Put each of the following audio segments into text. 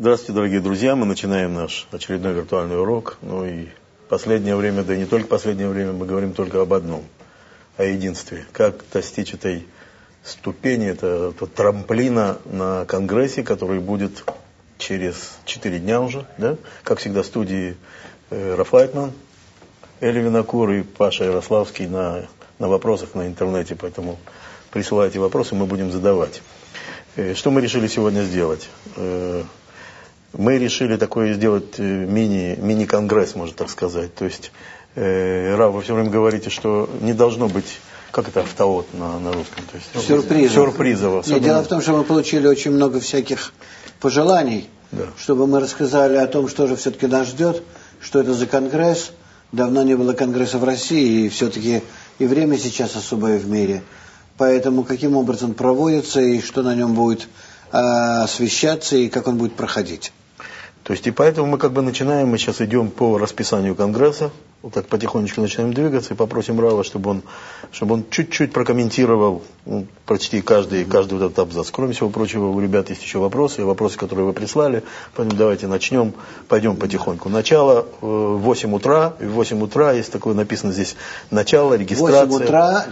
Здравствуйте, дорогие друзья. Мы начинаем наш очередной виртуальный урок. Ну и последнее время, да и не только последнее время, мы говорим только об одном, о единстве. Как достичь этой ступени, это трамплина на конгрессе, который будет через 4 дня уже, да? Как всегда, в студии Рафайтман, Эли Винокур и Паша Ярославский на вопросах на интернете, поэтому присылайте вопросы, мы будем задавать. Что мы решили сегодня сделать? Мы решили такое сделать мини-конгресс, можно так сказать. То есть, Рав, вы все время говорите, что не должно быть, как это автоот на русском? То есть, сюрпризово. Нет, дело в том, что мы получили очень много всяких пожеланий, да, чтобы мы рассказали о том, что же все-таки нас ждет, что это за конгресс. Давно не было конгресса в России, и все-таки и время сейчас особое в мире. Поэтому каким образом проводится, и что на нем будет освещаться, и как он будет проходить. То есть, и поэтому мы как бы начинаем, мы сейчас идем по расписанию конгресса, вот так потихонечку начинаем двигаться, и попросим Рава, чтобы он чуть-чуть прокомментировал, почти каждый вот этот абзац. Кроме всего прочего, у ребят есть еще вопросы, которые вы прислали, поэтому давайте начнем, пойдем потихоньку. Начало в 8 утра, в 8 утра есть такое написано здесь, начало, регистрация. 8 утра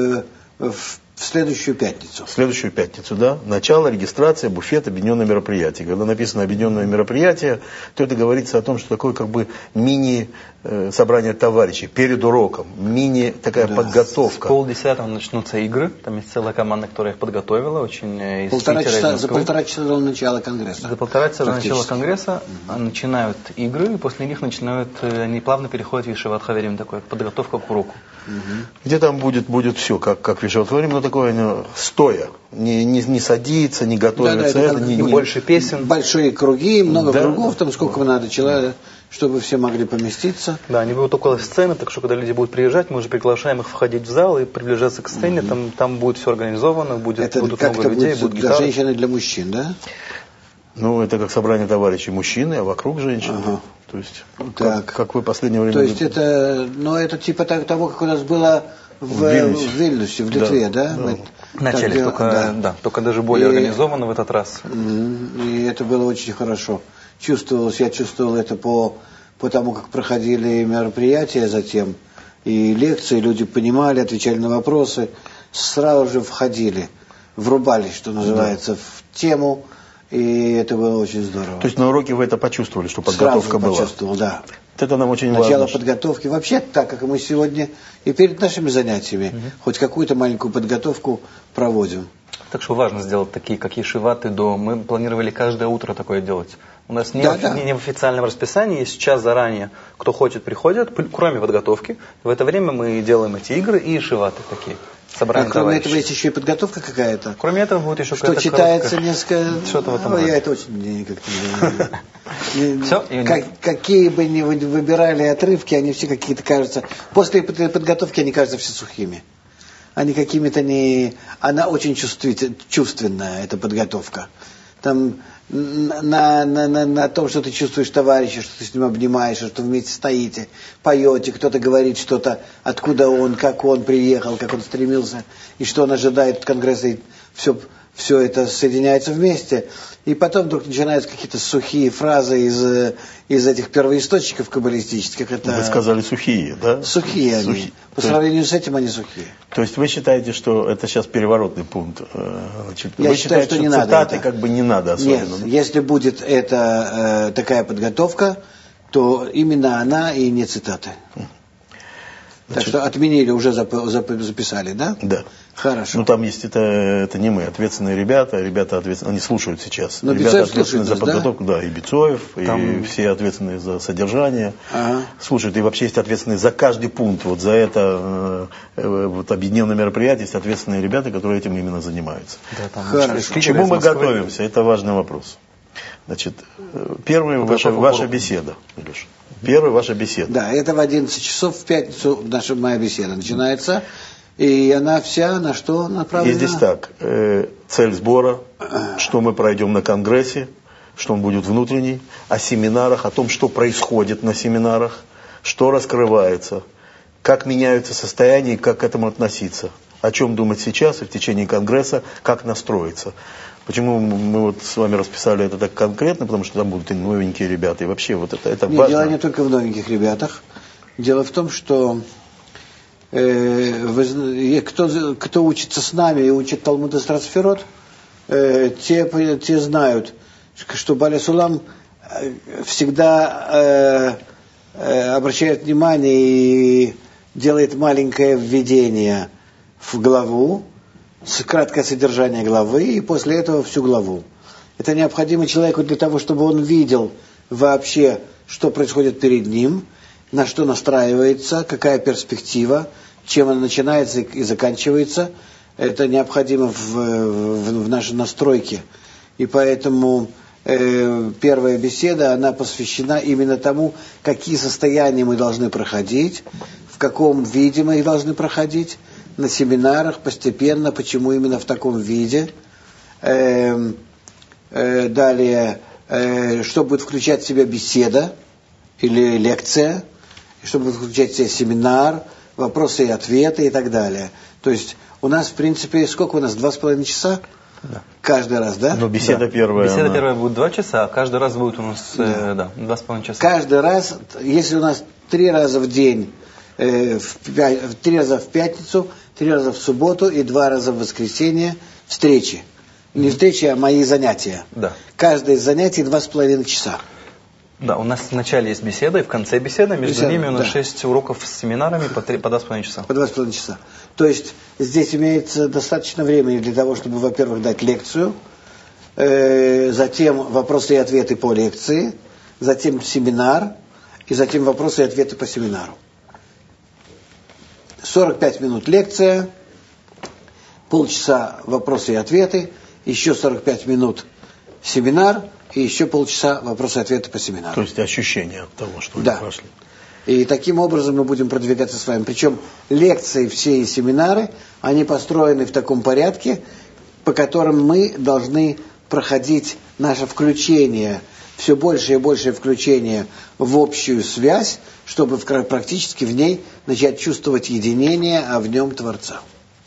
в следующую пятницу. В следующую пятницу, да. Начало, регистрация, буфет, объединенное мероприятие. Когда написано объединенное мероприятие, то это говорится о том, что такое как бы мини-собрание товарищей перед уроком. Такая подготовка. В 9:30 начнутся игры. Там есть целая команда, которая их подготовила. Очень за полтора часа до начала конгресса. За полтора часа до начала конгресса начинают игры, и после них они плавно переходят в Ешиват Хаверим, такая подготовка к уроку. Где там будет все, как в Ешиват Хаверим, но такое стоя. Не садиться, не готовиться. Больше песен. Большие круги, много кругов, там сколько надо человек, чтобы все могли поместиться. Да, они будут около сцены, так что когда люди будут приезжать, мы уже приглашаем их входить в зал и приближаться к сцене. Там будет все организовано, будут много людей, будут гитары. Для женщин и для мужчин, да? Ну, это как собрание товарищей мужчины, а вокруг женщины. Ага. То есть, так. как вы в последнее время... То есть, это типа того, как у нас было в Вильнюсе, в Литве, да? Начали, только даже более организованно в этот раз. И это было очень хорошо. Я чувствовал это по тому, как проходили мероприятия затем, и лекции, люди понимали, отвечали на вопросы, сразу же врубались, что называется, в тему, и это было очень здорово. То есть на уроке вы это почувствовали, что подготовка была? Почувствовал, да. Это нам очень важно. Начало подготовки. Вообще, так как мы сегодня и перед нашими занятиями хоть какую-то маленькую подготовку проводим. Так что важно сделать такие, как Ешиват и До. Мы планировали каждое утро такое делать. У нас не в официальном расписании, есть час заранее. Кто хочет, приходит, кроме подготовки. В это время мы делаем эти игры и Ешиваты такие. Собрание кроме этого есть еще и подготовка какая-то? Кроме этого будет еще какая-то что читается несколько... Что-то в этом роде. Я это очень как-то... Какие бы ни выбирали отрывки, они все какие-то кажутся... После подготовки они кажутся все сухими. Они какими-то не... Она очень чувственная, эта подготовка. Там на том, что ты чувствуешь товарища, что ты с ним обнимаешь, что вместе стоите, поете, кто-то говорит что-то, откуда он, как он приехал, как он стремился, и что он ожидает от конгресса, и все это соединяется вместе. И потом вдруг начинаются какие-то сухие фразы из этих первоисточников каббалистических. Вы сказали сухие, да? Сухие они. По сравнению с этим они сухие. То есть вы считаете, что это сейчас переворотный пункт? Я считаю, что не надо. Цитаты как бы не надо особенно. Нет, если будет такая подготовка, то именно она и не цитаты. Так что отменили, уже записали, да? Да. Хорошо. Ну там есть, это не мы, ответственные ребята ответственные, они слушают сейчас. Но ребята Бицоев ответственные за подготовку, да, и Бицоев, там... и все ответственные за содержание. Слушают, и вообще есть ответственные за каждый пункт, вот за это объединенное мероприятие, есть ответственные ребята, которые этим именно занимаются. Да, хорошо. К чему мы готовимся? Это важный вопрос. Значит, первая ваша беседа, Илюша. Первая ваша беседа. Да, это в 11 часов в пятницу моя беседа начинается. И она вся на что направлена? И здесь так, цель сбора, что мы пройдем на конгрессе, что он будет внутренний, о семинарах, о том, что происходит на семинарах, что раскрывается, как меняются состояния и как к этому относиться. о чем думать сейчас и в течение Конгресса, как настроиться. Почему мы вот с вами расписали это так конкретно, потому что там будут и новенькие ребята, и вообще вот это важно. Дело не только в новеньких ребятах. Дело в том, что кто учится с нами и учит Талмуд Эсрат Сферот, те знают, что Бааль Сулам всегда обращает внимание и делает маленькое введение в главу, краткое содержание главы, и после этого всю главу. Это необходимо человеку для того, чтобы он видел вообще, что происходит перед ним, на что настраивается, какая перспектива, чем она начинается и заканчивается. Это необходимо в нашей настройке. И поэтому первая беседа, она посвящена именно тому, какие состояния мы должны проходить, в каком виде мы их должны проходить, на семинарах постепенно, почему именно в таком виде. Далее, что будет включать в себя беседа или лекция, что будет включать в себя семинар, вопросы и ответы и так далее. То есть у нас, в принципе, сколько у нас? 2,5 часа? Да. Каждый раз, да? Но беседа первая. Беседа первая будет 2 часа, а каждый раз будет у нас 2,5 часа. Каждый раз, если у нас 3 раза в день, 3 раза в пятницу, 3 раза в субботу и 2 раза в воскресенье встречи. Не встречи, а мои занятия. Да. Каждое из занятий 2,5 часа. Да, у нас в начале есть беседа, и в конце беседы, между ними у нас 6 уроков с семинарами по 2,5 часа. По 2,5 часа. То есть здесь имеется достаточно времени для того, чтобы, во-первых, дать лекцию, затем вопросы и ответы по лекции, затем семинар, и затем вопросы и ответы по семинару. 45 минут лекция, полчаса вопросы и ответы, еще 45 минут семинар, и еще полчаса вопросы и ответы по семинару. То есть ощущение от того, что да. вы прошли. И таким образом мы будем продвигаться с вами. Причем лекции все и семинары, они построены в таком порядке, по которым мы должны проходить наше включение, все больше и больше включение в общую связь, чтобы практически в ней начать чувствовать единение, а в нем Творца.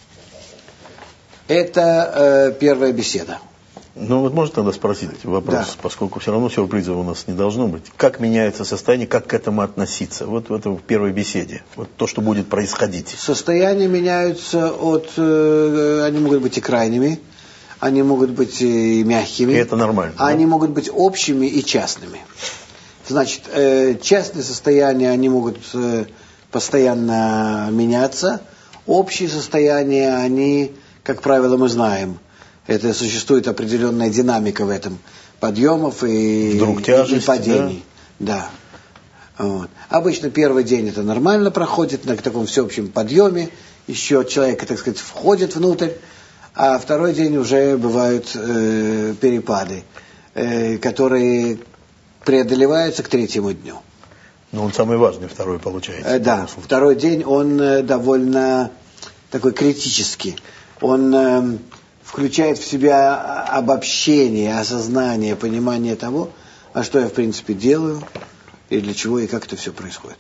Это первая беседа. Ну вот можно тогда спросить вопрос, да. Поскольку все равно сюрпризов у нас не должно быть. Как меняется состояние, как к этому относиться? Вот в этой первой беседе, вот то, что будет происходить. Состояния меняются они могут быть и крайними, они могут быть и мягкими. И это нормально. Они могут быть общими и частными. Значит, частные состояния, они могут постоянно меняться. Общие состояния, они, как правило, мы знаем. Это существует определенная динамика в этом. Подъемов и падений. Да. Вот. Обычно первый день это нормально проходит, на таком всеобщем подъеме. Еще человек, так сказать, входит внутрь. А второй день уже бывают перепады, которые преодолеваются к третьему дню. Ну, он самый важный, второй получается. Да, второй день, он довольно такой критический. Он включает в себя обобщение, осознание, понимание того, а что я в принципе делаю, и для чего, и как это все происходит.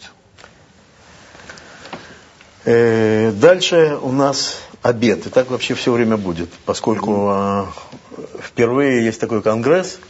Дальше у нас обед. И так вообще все время будет, поскольку впервые есть такой конгресс,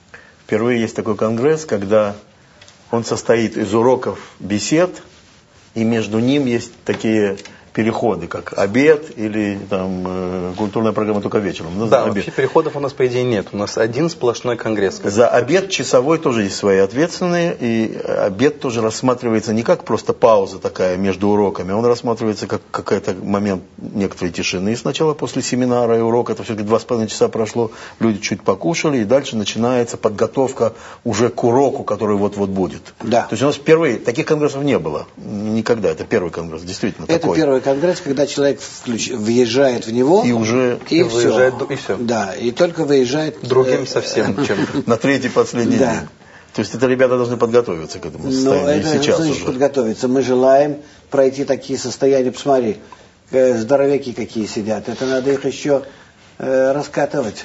когда он состоит из уроков, бесед, и между ним есть такие переходы, как обед или там культурная программа только вечером. Да, вообще переходов у нас, по идее, нет. У нас один сплошной конгресс. За обед часовой тоже есть свои ответственные, и обед тоже рассматривается не как просто пауза такая между уроками, он рассматривается как какой-то момент некоторой тишины. И сначала после семинара и урока, это все-таки 2,5 часа прошло, люди чуть покушали, и дальше начинается подготовка уже к уроку, который вот-вот будет. Да. То есть у нас впервые, таких конгрессов не было никогда, это первый конгресс, действительно это такой. Первый конгресс, когда человек въезжает в него и уже выезжает, и все. Да, и только выезжает другим совсем чем-то. На третий, последний день. То есть это ребята должны подготовиться к этому состоянию. Но это сейчас значит уже подготовиться. Мы желаем пройти такие состояния. Посмотри, здоровяки какие сидят. Это надо их еще раскатывать.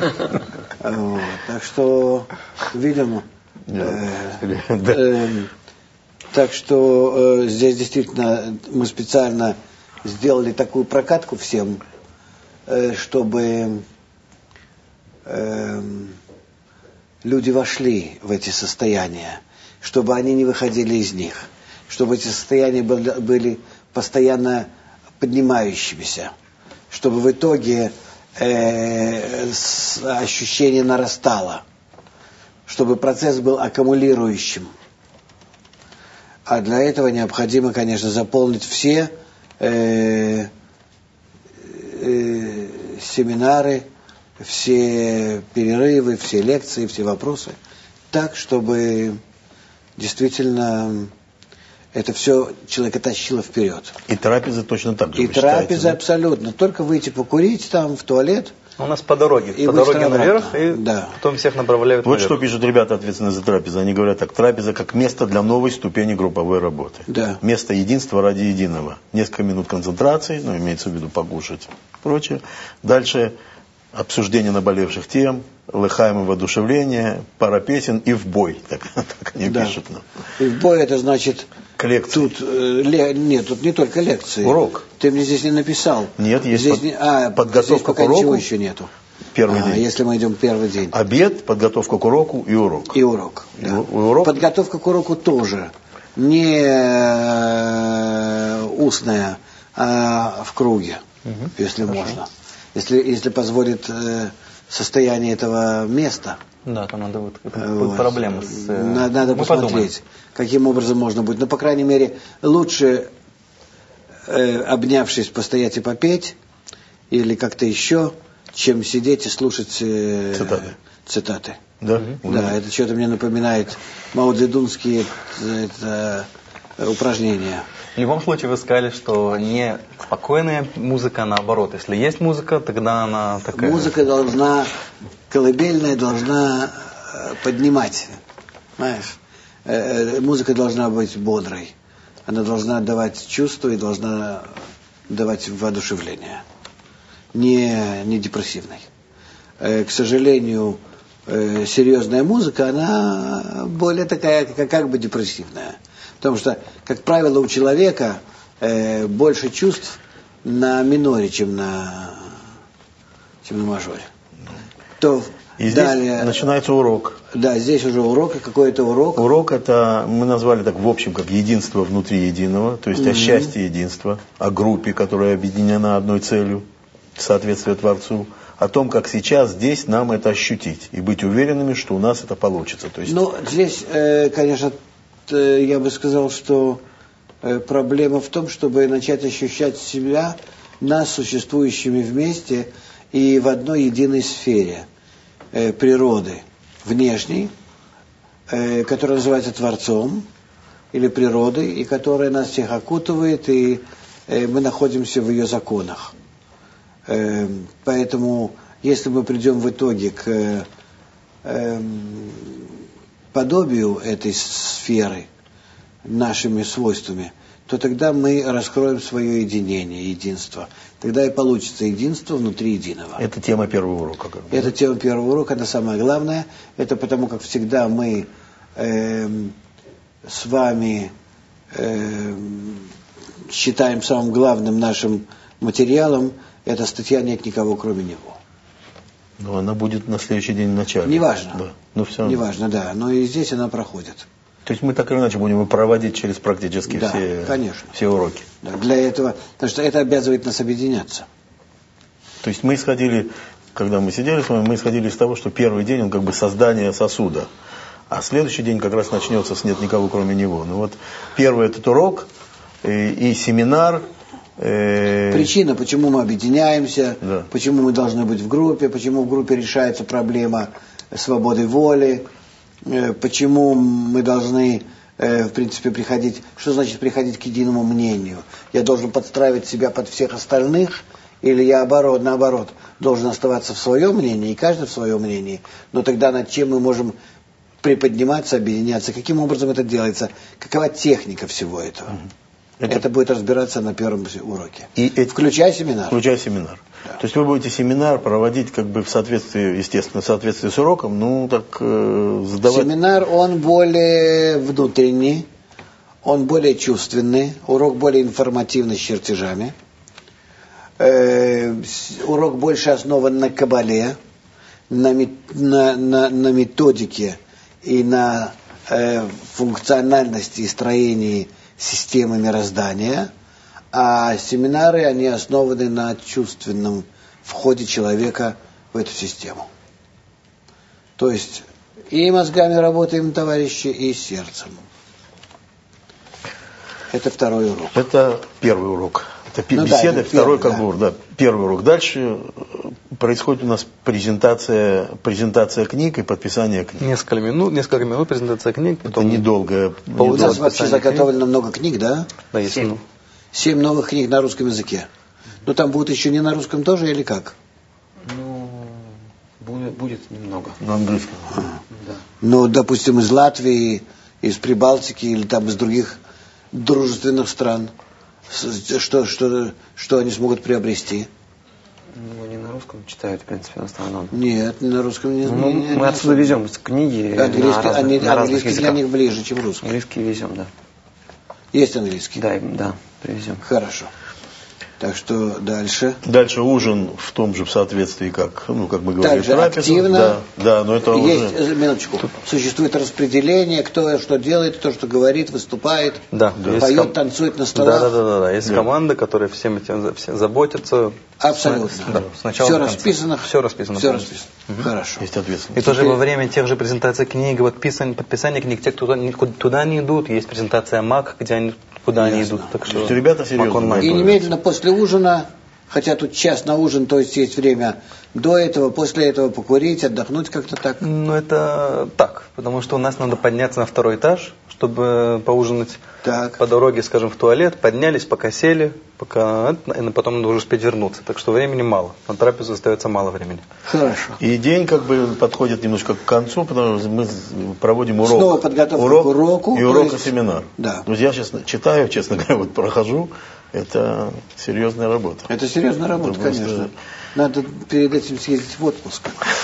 Так что, видимо, так что здесь действительно мы специально сделали такую прокатку всем, чтобы люди вошли в эти состояния, чтобы они не выходили из них, чтобы эти состояния были постоянно поднимающимися, чтобы в итоге ощущение нарастало, чтобы процесс был аккумулирующим. А для этого необходимо, конечно, заполнить все семинары, все перерывы, все лекции, все вопросы, так, чтобы действительно это все человека тащило вперед. И трапеза точно так же. И трапеза, да? Абсолютно. Только выйти покурить там в туалет. У нас по дороге наверх, и потом всех направляют вот наверх. Что пишут ребята, ответственные за трапезу. Они говорят так: трапеза как место для новой ступени групповой работы. Да. Место единства ради единого. Несколько минут концентрации, имеется в виду покушать и прочее. Дальше обсуждение наболевших тем, лыхаем и воодушевление, пара песен и в бой. Так они пишут нам. И в бой это значит... Лекции. Тут не только лекции. Урок. Ты мне здесь не написал. Нет, есть здесь подготовка здесь к уроку. Ничего еще нету. Первый день. Если мы идем первый день. Обед, подготовка к уроку и урок. И урок. Да. Урок. Подготовка к уроку тоже не устная, а в круге, если Хорошо. Можно. Если позволит состояние этого места. Да, там надо будет проблемы с... Надо посмотреть, каким образом можно будет. Но, по крайней мере, лучше, обнявшись, постоять и попеть, или как-то еще, чем сидеть и слушать цитаты. Да? Да, это что-то мне напоминает маодзедунские упражнения. В любом случае вы сказали, что не спокойная музыка, наоборот. Если есть музыка, тогда она такая... Музыка колыбельная должна поднимать. Знаешь? Музыка должна быть бодрой. Она должна давать чувство и должна давать воодушевление. Не депрессивной. К сожалению, серьезная музыка, она более такая, как бы депрессивная. Потому что, как правило, у человека больше чувств на миноре, чем на мажоре. То и далее, здесь начинается урок. Да, здесь уже урок, и какой-то урок. Урок это мы назвали так в общем как единство внутри единого, то есть о счастье единства, о группе, которая объединена одной целью, соответствие Творцу, о том, как сейчас здесь нам это ощутить и быть уверенными, что у нас это получится. То есть... Ну, здесь, конечно, я бы сказал, что проблема в том, чтобы начать ощущать себя нас существующими вместе и в одной единой сфере природы внешней, которая называется Творцом или природой, и которая нас всех окутывает, и мы находимся в ее законах. Поэтому, если мы придем в итоге к подобию этой сферы нашими свойствами, то тогда мы раскроем свое единение, единство. Тогда и получится единство внутри единого. Это тема первого урока. Это тема первого урока, это самое главное. Это потому, как всегда мы с вами считаем самым главным нашим материалом, эта статья «Нет никого, кроме него». Но она будет на следующий день в начале. Неважно. Да. Но все равно. Неважно, да. Но и здесь она проходит. То есть мы так или иначе будем проводить через практически все уроки. Да, для этого, потому что это обязывает нас объединяться. То есть мы исходили, когда мы сидели с вами, мы исходили из того, что первый день он как бы создание сосуда, а следующий день как раз начнется с «Нет никого, кроме него». Ну вот первый этот урок и семинар. Причина, почему мы объединяемся, почему мы должны быть в группе, почему в группе решается проблема свободы воли, почему мы должны, в принципе, приходить, что значит приходить к единому мнению? Я должен подстраивать себя под всех остальных, или я наоборот, должен оставаться в своем мнении, и каждый в своем мнении, но тогда над чем мы можем приподниматься, объединяться, каким образом это делается, какова техника всего этого? Это будет разбираться на первом уроке. Включая семинар. Включая семинар. Да. То есть вы будете семинар проводить как бы в соответствии, естественно, в соответствии с уроком, задавать... Семинар, он более внутренний, он более чувственный, урок более информативный с чертежами. урок больше основан на кабале, на методике и на функциональности и строении системы мироздания, а семинары, они основаны на чувственном входе человека в эту систему. То есть и мозгами работаем, товарищи, и сердцем. Это второй урок. Это первый урок. Это беседа, да, второй как бы, первый урок. Дальше происходит у нас презентация книг и подписание книг. Несколько минут презентация книг. Это недолго. У нас вообще заготовлено много книг, да? Да, есть. 7 новых книг на русском языке. Но там будут еще не на русском тоже или как? Ну, будет немного. На английском. Да. Ну, допустим, из Латвии, из Прибалтики или там из других дружественных стран. Что они смогут приобрести? Ну, они на русском читают, в принципе, в основном. Нет, на русском не. Мы отсюда везем книги. Английский для них ближе, чем русский. Английский везем, да. Есть английский? Да, привезем. Хорошо. Так что дальше. Дальше ужин в том же соответствии, как мы говорили. Также активно. Да, но это есть, уже... минуточку. Существует распределение, кто что делает, кто что говорит, выступает, поет, танцует на столах. Да. Есть команда, которая всем этим заботится. Абсолютно. Да, сначала все расписано. Все расписано. Хорошо. Есть ответственность. И тоже во время тех же презентаций книг, подписания книг, те, кто туда не идут, есть презентация МАК, где они куда они идут. Так что ребята серьезно. И немедленно после ужина, хотя тут час на ужин, то есть время до этого, после этого покурить, отдохнуть как-то так. Ну, это так, потому что у нас надо подняться на второй этаж, чтобы поужинать. Так. По дороге, скажем, в туалет, поднялись, пока сели, и потом надо уже успеть вернуться. Так что времени мало. На трапезу остается мало времени. Хорошо. И день подходит немножко к концу, потому что мы проводим урок. Снова подготовка к уроку. И урок и семинар. Да. Я сейчас читаю, честно говоря, прохожу. Это серьезная работа. Это серьезная работа, конечно. Надо перед этим съездить в отпуск.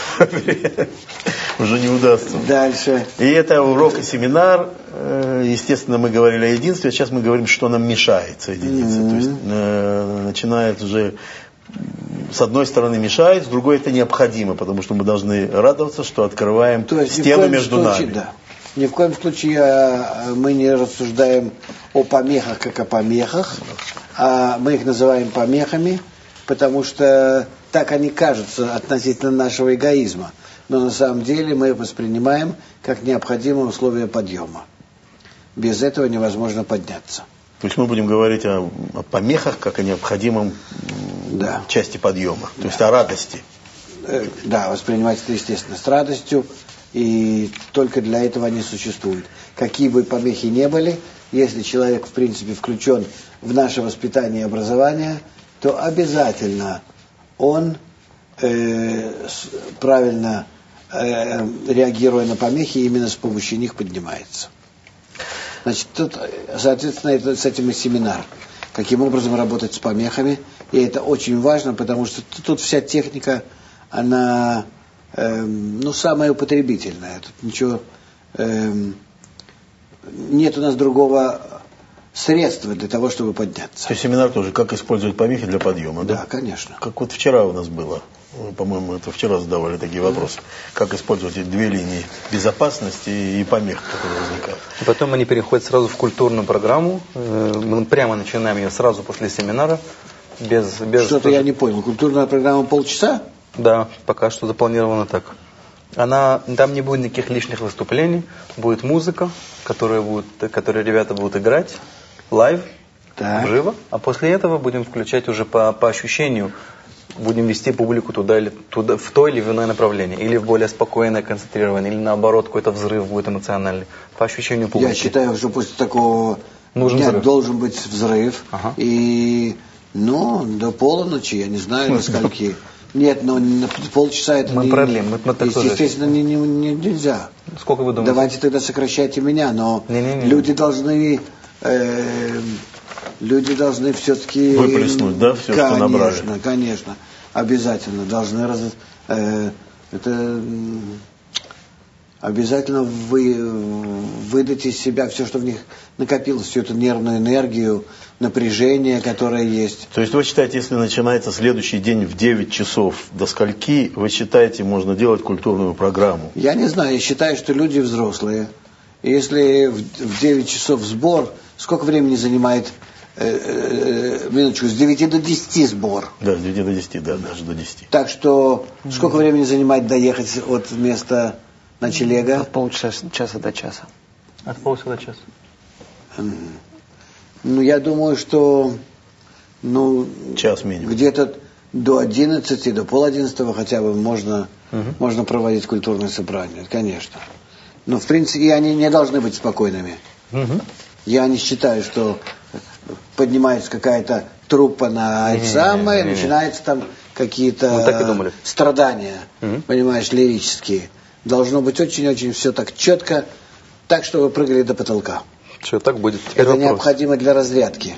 Уже не удастся. Дальше. И это урок и семинар. Естественно, мы говорили о единстве, а сейчас мы говорим, что нам мешает соединиться. То есть начинает уже, с одной стороны мешает, с другой это необходимо, потому что мы должны радоваться, что открываем стену между нами. Да. Ни в коем случае мы не рассуждаем о помехах, как о помехах, а мы их называем помехами, потому что так они кажутся относительно нашего эгоизма. Но на самом деле мы их воспринимаем как необходимое условие подъема. Без этого невозможно подняться. То есть мы будем говорить о помехах, как о необходимом части подъема, то есть о радости. Да, воспринимать это, естественно, с радостью, и только для этого они существуют. Какие бы помехи ни были, если человек, в принципе, включен в наше воспитание и образование, то обязательно он, правильно реагируя на помехи, именно с помощью них поднимается. Значит, тут, соответственно, с этим и семинар. Каким образом работать с помехами. И это очень важно, потому что тут вся техника, она, самая употребительная. Тут ничего, нет у нас другого средства для того, чтобы подняться. То есть семинар тоже, как использовать помехи для подъема, да? Да, конечно. Как вот вчера у нас было. По-моему, это вчера задавали такие вопросы. Как использовать эти две линии безопасности и помех, которые возникают. Потом они переходят сразу в культурную программу. Мы прямо начинаем ее сразу после семинара. Что-то я не понял. Культурная программа полчаса? Да, пока что запланировано так. Там не будет никаких лишних выступлений. Будет музыка, которую ребята будут играть лайв, живо. А после этого будем включать уже по ощущению. Будем вести публику туда, в то или иное направление. Или в более спокойное, концентрированное, или наоборот, какой-то взрыв будет эмоциональный. По ощущению публики. Я считаю, что после такого дня должен быть взрыв. Ага. И, до полуночи, я не знаю, до скольки. Нет, но на полчаса это мы продлим. Естественно, нельзя. Сколько вы думаете? Давайте тогда сокращайте меня, но люди должны... Люди должны все-таки... Выплеснуть, да, все, что набрали? Конечно, обязательно. Должны обязательно выдать из себя все, что в них накопилось, всю эту нервную энергию, напряжение, которое есть. То есть вы считаете, если начинается следующий день в 9 часов, до скольки, вы считаете, можно делать культурную программу? Я не знаю, я считаю, что люди взрослые. И если в 9 часов сбор, сколько времени занимает, минуточку, с 9 до 10 сбор? Да, с 9 до 10, да, даже до 10. Так что сколько времени занимает доехать от места ночлега? От полчаса до часа. От полчаса до часа. Ну, я думаю, что час минимум. Где-то до 11, до 10:30 хотя бы можно проводить культурное собрание, конечно. Но, в принципе, они не должны быть спокойными. Я не считаю, что поднимается какая-то труппа на это самое, начинаются там какие-то страдания, понимаешь, лирические. Должно быть очень-очень все так четко, так, чтобы прыгали до потолка. Все, так будет. Теперь это вопрос. необходимо для разрядки.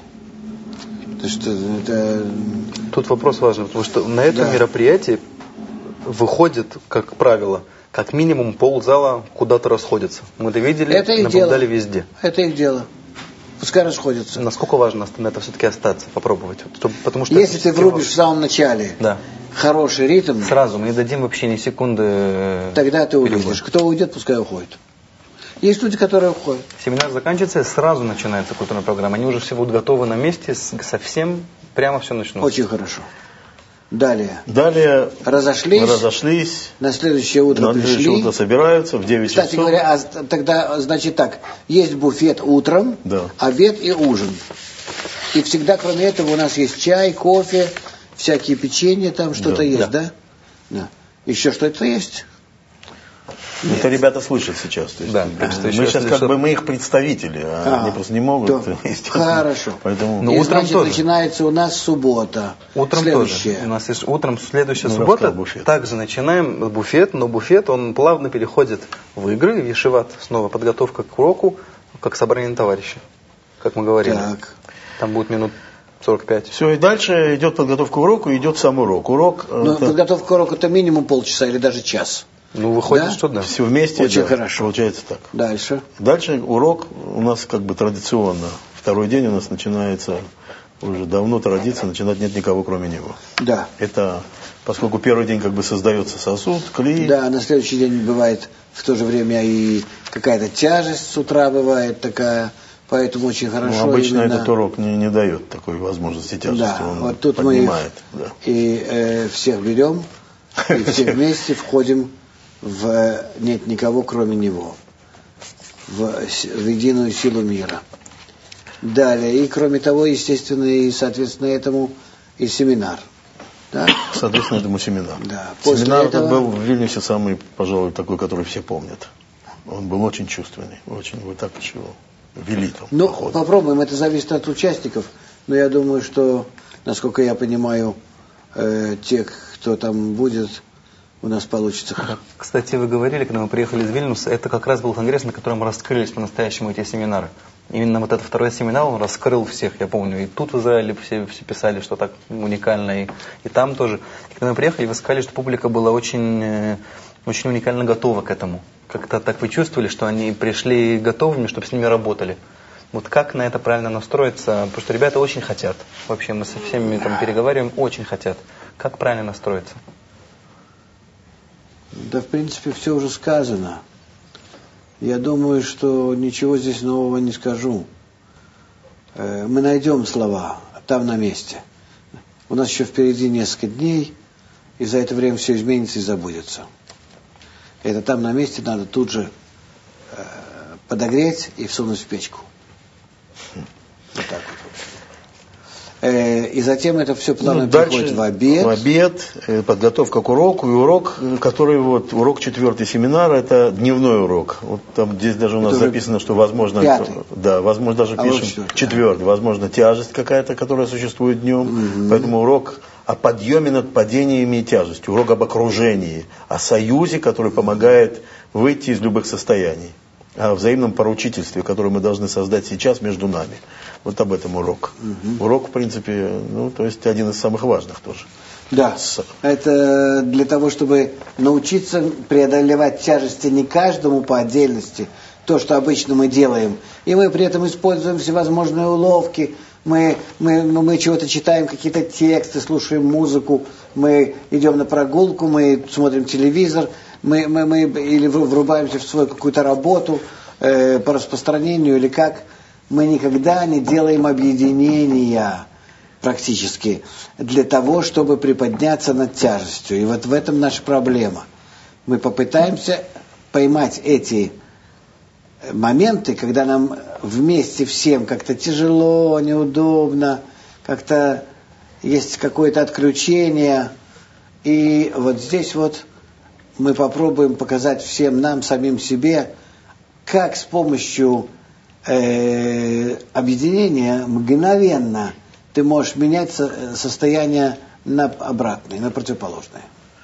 Тут вопрос важный, потому что на этом мероприятии выходит, как правило, как минимум ползала куда-то расходится. Мы это видели, наблюдали везде. Это их дело. Пускай расходятся. Насколько важно на это все-таки остаться, попробовать? Потому что если ты врубишь в самом начале хороший ритм, сразу мы не дадим вообще ни секунды. Тогда ты увидишь. Кто уйдет, пускай уходит. Есть люди, которые уходят. Семинар заканчивается, сразу начинается культурная программа. Они уже все будут готовы на месте, совсем прямо все начнут. Очень хорошо. Далее разошлись. На следующее утро пришли. На следующее утро собираются в 9 часов. Кстати говоря, тогда, значит так, есть буфет утром, обед и ужин. И всегда, кроме этого, у нас есть чай, кофе, всякие печенья, там что-то есть, да? Еще что-то есть? Нет. Это ребята слышат сейчас. То есть, мы сейчас мы их представители, они просто не могут. Хорошо. Поэтому... И значит, начинается у нас суббота. Утром следующая. Тоже. У нас есть утром следующая суббота. Также начинаем буфет, но буфет, он плавно переходит в игры, в ешиват. Снова подготовка к уроку, как собрание товарищей, как мы говорили. Так. Там будет минут 45. Все, и дальше идет подготовка к уроку, идет сам урок. Подготовка к уроку это минимум полчаса или даже час. Выходит, что да. Все вместе. Очень хорошо. Получается так. Дальше урок у нас как бы традиционно. Второй день у нас начинается, уже давно традиция, начинать нет никого кроме него. Да. Это, поскольку первый день как бы создается сосуд, клей. Да, на следующий день бывает в то же время и какая-то тяжесть с утра бывает такая, поэтому очень хорошо. Обычно этот урок не дает такой возможности тяжести. Да, он вот тут поднимает. И всех берем, и все вместе входим в нет никого, кроме него, в единую силу мира. Далее, и кроме того, естественно, и соответственно этому и семинар. Да? Соответственно, этому семинар. Да. Семинар этот был в Вильнюсе самый, пожалуй, такой, который все помнят. Он был очень чувственный, очень, вот так еще вели там. Ну, попробуем, это зависит от участников, но я думаю, что, насколько я понимаю, тех, кто там будет, у нас получится. Кстати, вы говорили, когда мы приехали из Вильнюса, это как раз был конгресс, на котором раскрылись по-настоящему эти семинары. Именно вот этот второй семинар, он раскрыл всех, я помню. И тут в Израиле все писали, что так уникально, и там тоже. И когда мы приехали, вы сказали, что публика была очень уникально готова к этому. Как-то так вы чувствовали, что они пришли готовыми, чтобы с ними работали. Вот как на это правильно настроиться? Потому что ребята очень хотят. Вообще мы со всеми там переговариваем, очень хотят. Как правильно настроиться? Да, в принципе, все уже сказано. Я думаю, что ничего здесь нового не скажу. Мы найдем слова там на месте. У нас еще впереди несколько дней, и за это время все изменится и забудется. Это там на месте надо тут же подогреть и всунуть в печку. Вот так вот. И затем это все плавно переходит в обед. В обед, подготовка к уроку, и урок, который урок 4-й семинара, это дневной урок. Вот там здесь даже у нас записано, что возможно, 5-й. Да, возможно, даже пишем 4-й, возможно, тяжесть какая-то, которая существует днем. Поэтому урок о подъеме над падениями и тяжестью, урок об окружении, о союзе, который помогает выйти из любых состояний, о взаимном поручительстве, которое мы должны создать сейчас между нами. Вот об этом урок. Урок, в принципе, то есть один из самых важных тоже. Да, это для того, чтобы научиться преодолевать тяжести не каждому по отдельности, то, что обычно мы делаем. И мы при этом используем всевозможные уловки, мы чего-то читаем, какие-то тексты, слушаем музыку, мы идем на прогулку, мы смотрим телевизор, мы или врубаемся в свою какую-то работу по распространению или как. Мы никогда не делаем объединения практически для того, чтобы приподняться над тяжестью. И вот в этом наша проблема. Мы попытаемся поймать эти моменты, когда нам вместе всем как-то тяжело, неудобно, как-то есть какое-то отключение. И вот здесь вот мы попробуем показать всем нам, самим себе, как с помощью объединения мгновенно ты можешь менять состояние на обратное, на противоположное.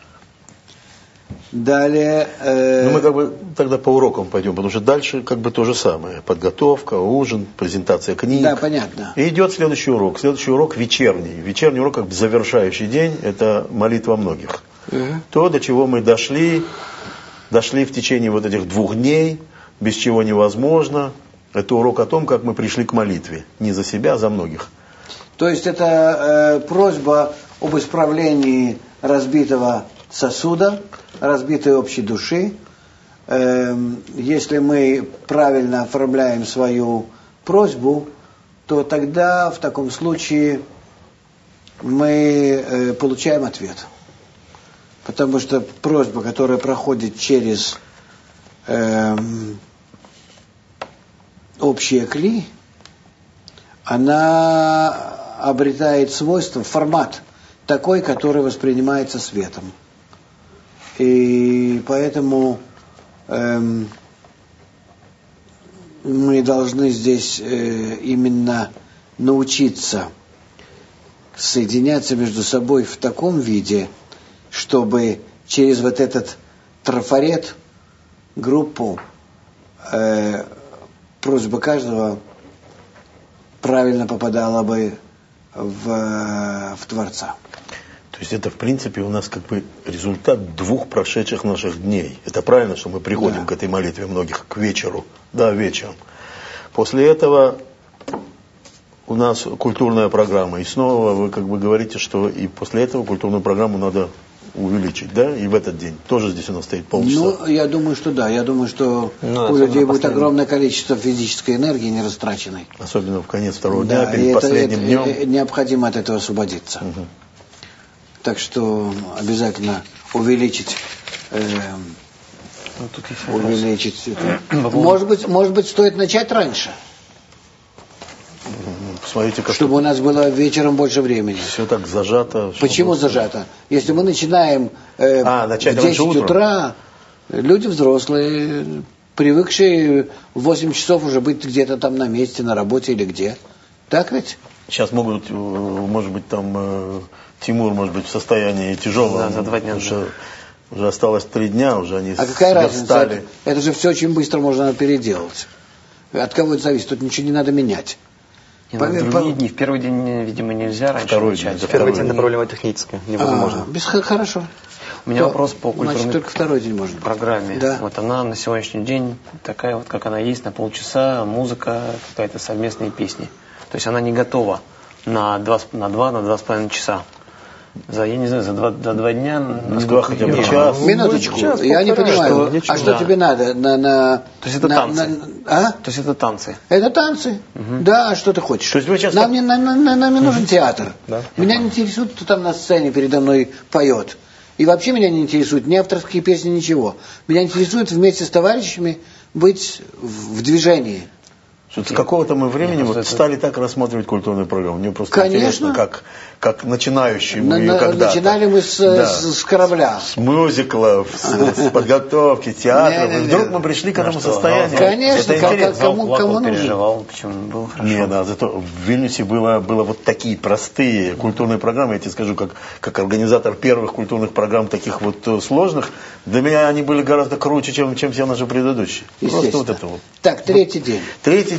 Далее... мы как бы тогда по урокам пойдем, потому что дальше как бы то же самое. Подготовка, ужин, презентация книг. Да, понятно. И идет следующий урок. Следующий урок вечерний. Вечерний урок как бы завершающий день, это молитва многих. То, до чего мы дошли в течение вот этих 2 дней, без чего невозможно. Это урок о том, как мы пришли к молитве. Не за себя, а за многих. То есть это просьба об исправлении разбитого сосуда, разбитой общей души. Если мы правильно оформляем свою просьбу, то тогда в таком случае мы получаем ответ. Потому что просьба, которая проходит через общие кли, она обретает свойство, формат такой, который воспринимается светом. И поэтому мы должны здесь именно научиться соединяться между собой в таком виде, чтобы через вот этот трафарет, группу, просьба каждого правильно попадала бы в Творца. То есть это, в принципе, у нас как бы результат 2 прошедших наших дней. Это правильно, что мы приходим к этой молитве многих к вечеру. Да, вечером. После этого у нас культурная программа. И снова вы как бы говорите, что и после этого культурную программу надо увеличить, да? И в этот день тоже здесь у нас стоит полчаса. Ну, я думаю, что да. Я думаю, что у людей будет огромное количество физической энергии не растраченной. Особенно в конец второго дня, перед последним днем. Необходимо от этого освободиться. Угу. Так что обязательно увеличить Может быть, стоит начать раньше. Посмотрите, как чтобы у нас было вечером больше времени. Все так зажато. Почему зажато? Если мы начинаем в 10 утра, люди взрослые, привыкшие в 8 часов уже быть где-то там на месте, на работе или где. Так ведь? Сейчас могут, может быть, там Тимур, может быть, в состоянии тяжелого. Да, за 2 дня. Уже осталось 3 дня, уже они А какая разница? Это же все очень быстро можно переделать. От кого это зависит? Тут ничего не надо менять. Другие дни. В первый день, видимо, нельзя раньше начать. В первый день это проблема техническая. Невозможно. Хорошо. У меня вопрос по культурной только второй день можно. Программе. Да. Вот она на сегодняшний день такая вот, как она есть, на полчаса, музыка, какая-то совместные песни. То есть она не готова на 2,5 часа. Я не знаю, за 2 дня... хотя бы час. Минуточку, я не понимаю. Что тебе надо? То есть это танцы. То есть это танцы. Это танцы. Да, а что ты хочешь? То есть вы сейчас... Нам не нужен театр. Меня не интересует, кто там на сцене передо мной поет. И вообще меня не интересуют ни авторские песни, ничего. Меня интересует вместе с товарищами быть в движении. С какого-то мы времени стали так рассматривать культурную программу. Мне просто интересно, как начинающие мы ее когда-то. Начинали мы с корабля. С мюзиклов, с подготовки, театра. И вдруг мы пришли к этому состоянию. Конечно, кому нужно. Переживал, почему было хорошо. Не, да, зато в Вильнюсе было вот такие простые культурные программы. Я тебе скажу, как организатор первых культурных программ, таких вот сложных, для меня они были гораздо круче, чем все наши предыдущие. Просто вот это вот. Так, 3-й день. 3-й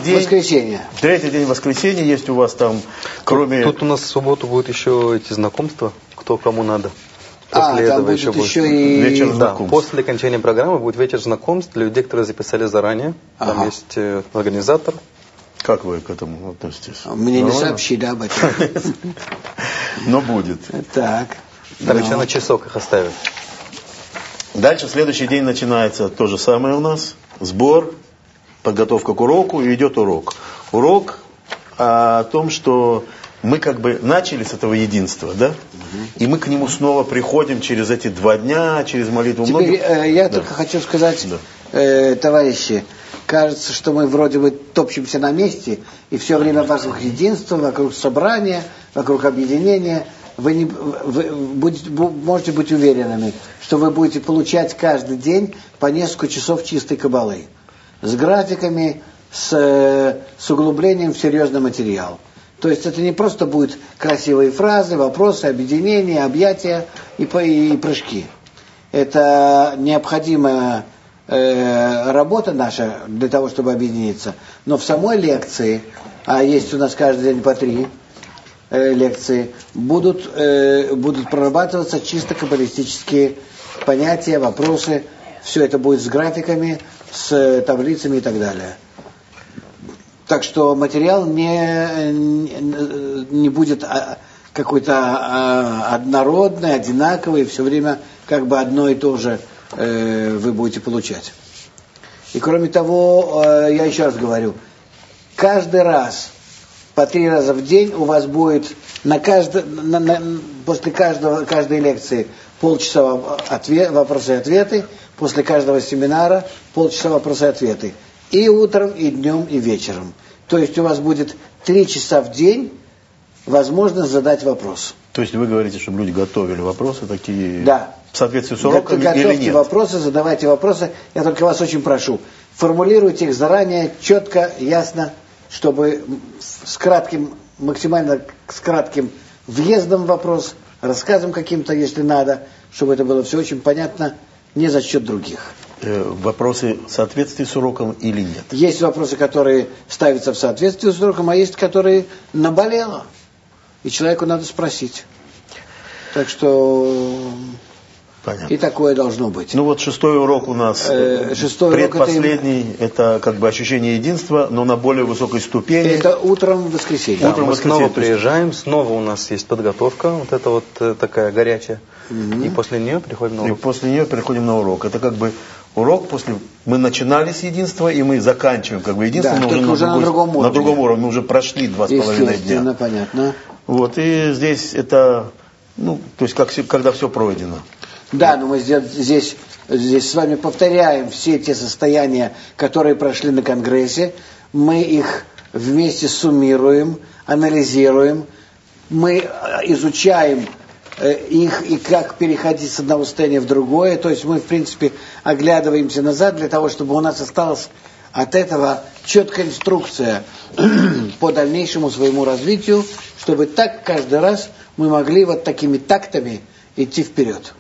день... Воскресенье. Третий день воскресенья есть у вас там, кроме... Тут у нас в субботу будет еще эти знакомства, кто кому надо. После там этого будет еще и... вечер Да, знакомств. после окончания программы будет вечер знакомств для людей, которые записали заранее. Там есть организатор. Как вы к этому относитесь? Мне не сообщили об этом. Но будет. Так. Там еще на часок их оставят. Дальше, следующий день начинается то же самое у нас. Сбор, подготовка к уроку, и идет урок. Урок о том, что мы как бы начали с этого единства, да? И мы к нему снова приходим через эти 2 дня, через молитву. Теперь я только хочу сказать, товарищи, кажется, что мы вроде бы топчемся на месте, и все время вокруг единства, вокруг собрания, вокруг объединения. Вы можете быть уверенными, что вы будете получать каждый день по несколько часов чистой кабалы. С графиками, с углублением в серьезный материал. То есть это не просто будут красивые фразы, вопросы, объединения, объятия и прыжки. Это необходимая работа наша для того, чтобы объединиться. Но в самой лекции, а есть у нас каждый день по 3 лекции, будут прорабатываться чисто каббалистические понятия, вопросы. Все это будет с графиками, с таблицами и так далее. Так что материал не будет какой-то однородный, одинаковый, все время как бы одно и то же вы будете получать. И кроме того, я еще раз говорю, каждый раз, по 3 раза в день у вас будет после каждой лекции полчаса вопросы и ответы, после каждого семинара полчаса вопросы и ответы. И утром, и днем, и вечером. То есть у вас будет 3 часа в день возможность задать вопрос. То есть вы говорите, чтобы люди готовили вопросы такие, да, в соответствии с уроками или нет? Готовьте вопросы, задавайте вопросы. Я только вас очень прошу, формулируйте их заранее, четко, ясно, чтобы максимально с кратким въездом в вопрос, рассказом каким-то, если надо, чтобы это было все очень понятно, не за счет других. Вопросы в соответствии с уроком или нет? Есть вопросы, которые ставятся в соответствии с уроком, а есть, которые наболело. И человеку надо спросить. Так что... Понятно. И такое должно быть. Ну вот 6-й урок у нас, предпоследний, это как бы ощущение единства, но на более высокой ступени. Это утром в воскресенье. Да, мы снова приезжаем, снова у нас есть подготовка, вот это вот такая горячая. И после нее переходим на урок. И после нее переходим на урок. Это как бы урок мы начинали с единства, и мы заканчиваем как бы единство, да, но уже на другом уровне. На другом уровне. Мы уже прошли 2,5 дня. Понятно. Вот, и здесь это, то есть когда все пройдено. Да, но мы здесь с вами повторяем все те состояния, которые прошли на Конгрессе. Мы их вместе суммируем, анализируем. Мы изучаем их и как переходить с одного состояния в другое. То есть мы, в принципе, оглядываемся назад для того, чтобы у нас осталась от этого четкая инструкция по дальнейшему своему развитию, чтобы так каждый раз мы могли вот такими тактами идти вперед.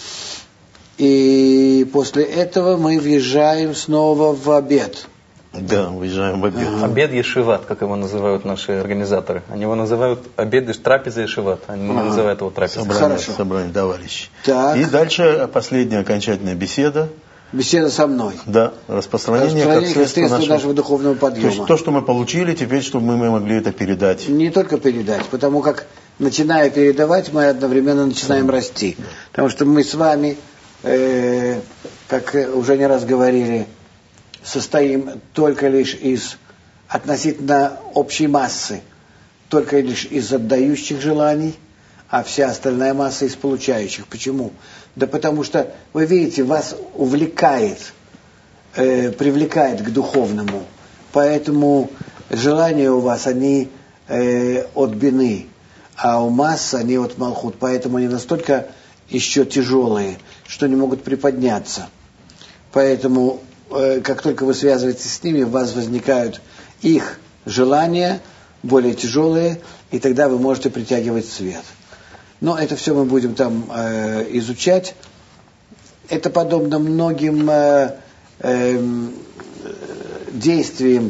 И после этого мы въезжаем снова в обед. Да, въезжаем в обед. Обед ешиват, как его называют наши организаторы. Они его называют обед, трапеза ешиват. Они не называют его трапезой. Собрание товарищей. Так. И дальше последняя окончательная беседа. Беседа со мной. Да, распространение как средство нашего духовного подъема. То есть то, что мы получили, теперь, чтобы мы могли это передать. Не только передать, потому как, начиная передавать, мы одновременно начинаем расти. Потому что мы с вами, как уже не раз говорили, состоим только лишь из относительно общей массы, только лишь из отдающих желаний, а вся остальная масса из получающих. Почему? Да потому что, вы видите, вас увлекает, привлекает к духовному, поэтому желания у вас, они от бины, а у масс они от малхут, поэтому они настолько еще тяжелые, что не могут приподняться. Поэтому, как только вы связываетесь с ними, у вас возникают их желания, более тяжелые, и тогда вы можете притягивать свет. Но это все мы будем там изучать. Это подобно многим действиям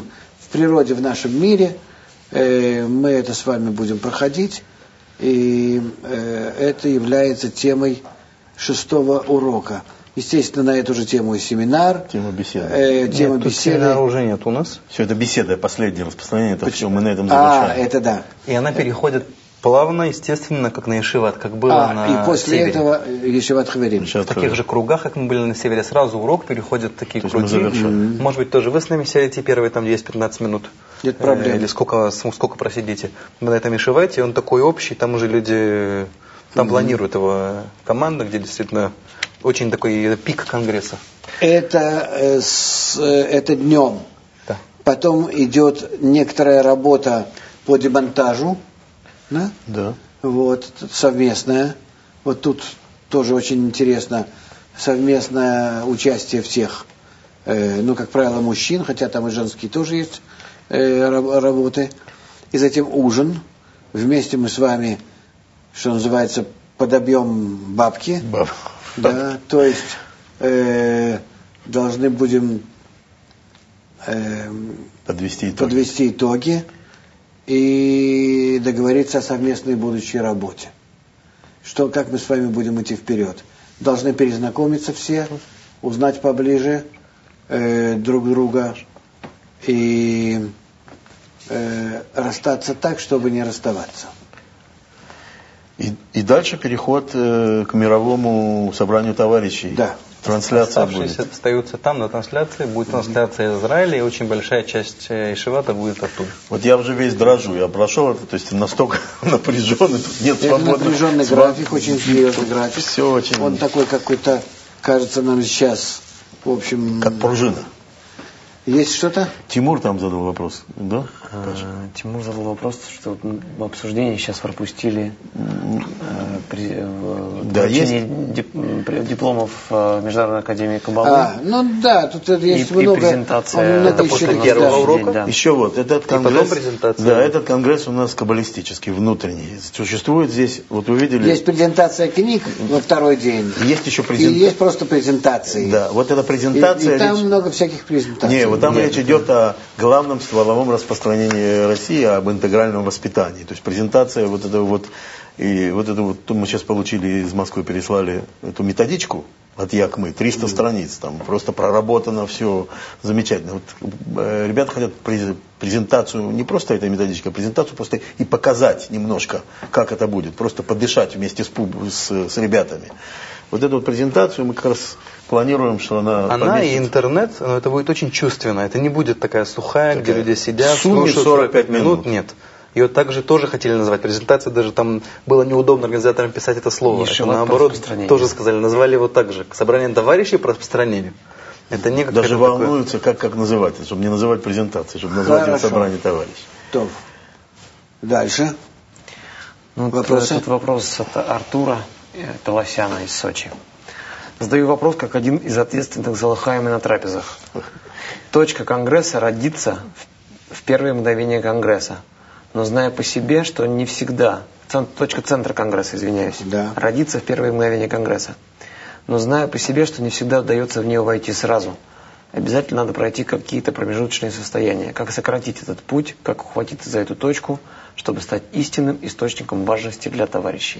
в природе, в нашем мире. Мы это с вами будем проходить. И это является темой 6-го урока. Естественно, на эту же тему и семинар. Тема беседы. Тема беседы. Семинара уже нет у нас. Все это беседа, последнее распространение, это все, мы на этом завершаем. Это да. И она переходит плавно, естественно, как на Ешиват, как было на и после севере. этого Ешиват Хаверим. В таких же кругах, как мы были на севере, сразу урок переходит в такие круги. Mm-hmm. Может быть, тоже вы с нами сядете первые там 10-15 минут. Нет проблем. Или сколько просидите. Мы на этом Ешивате, он такой общий, там уже люди, там планируют его команда, где действительно очень такой пик конгресса. Это днем. Да. Потом идет некоторая работа по демонтажу. Да? Да. Вот, совместная. Вот тут тоже очень интересно совместное участие всех, как правило, мужчин, хотя там и женские тоже есть работы. И затем ужин. Вместе мы с вами, что называется, подобьем бабки. Да, то есть должны будем подвести итоги и договориться о совместной будущей работе. Как мы с вами будем идти вперед. Должны перезнакомиться все, узнать поближе друг друга и расстаться так, чтобы не расставаться. И дальше переход к мировому собранию товарищей. Да. Трансляция будет. Остаются там на трансляции, будет трансляция из Израиля, и очень большая часть Ешивата будет оттуда. Вот я уже весь дрожу, я прошел это, то есть настолько напряженный, тут нет свободных. Напряженный график, очень серьезный график. Все очень. Он такой какой-то, кажется нам сейчас, в общем... Как пружина. Есть что-то? Тимур там задал вопрос, да? Тимур задал вопрос, что в обсуждении сейчас пропустили дипломов Международной академии Каббалы. Тут есть много. И презентация. Это после первого урока? Да. Еще вот, этот конгресс. Презентация. Да, этот конгресс у нас каббалистический, внутренний. Существует здесь, вот вы видели. Есть презентация книг во второй день. Есть еще презентация. И есть просто презентации. Да, вот эта презентация. И там много всяких презентаций. Вот там речь идет о главном стволовом распространении России, об интегральном воспитании. То есть презентация мы сейчас получили из Москвы, переслали эту методичку от Якмы, 300 страниц, там просто проработано все замечательно. Ребята хотят презентацию, не просто этой методичкой, а презентацию просто и показать немножко, как это будет, просто подышать вместе с ребятами. Вот эту презентацию мы как раз планируем, что она и интернет, но это будет очень чувственно. Это не будет такая сухая, где люди сидят, слушают 45 минут. Нет. Ее также тоже хотели назвать презентацией, даже там было неудобно организаторам писать это слово. Это, наоборот, тоже сказали, назвали его так же. Собрание товарищей по распространению. Это не даже волнуются, как называть это, чтобы не называть презентацией, чтобы назвать это собрание товарищей. То. Дальше. Вопросы? Тут вопрос от Артура Толосяна из Сочи. Задаю вопрос, как один из ответственных за лохаями на трапезах. Точка Конгресса родится в первые мгновения Конгресса, но зная по себе, что не всегда, точка центра Конгресса, извиняюсь, родится в первые мгновения Конгресса, но зная по себе, что не всегда удается в нее войти сразу. Обязательно надо пройти какие-то промежуточные состояния. Как сократить этот путь, как ухватиться за эту точку, чтобы стать истинным источником важности для товарищей.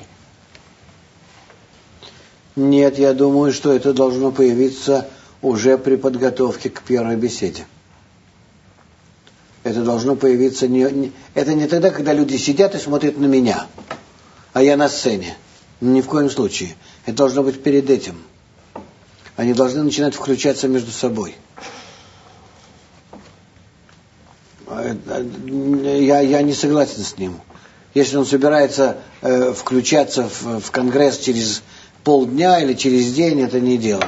Нет, я думаю, что это должно появиться уже при подготовке к первой беседе. Это должно появиться это не тогда, когда люди сидят и смотрят на меня, а я на сцене. Ни в коем случае. Это должно быть перед этим. Они должны начинать включаться между собой. Я не согласен с ним. Если он собирается включаться в Конгресс через полдня или через день, это не дело.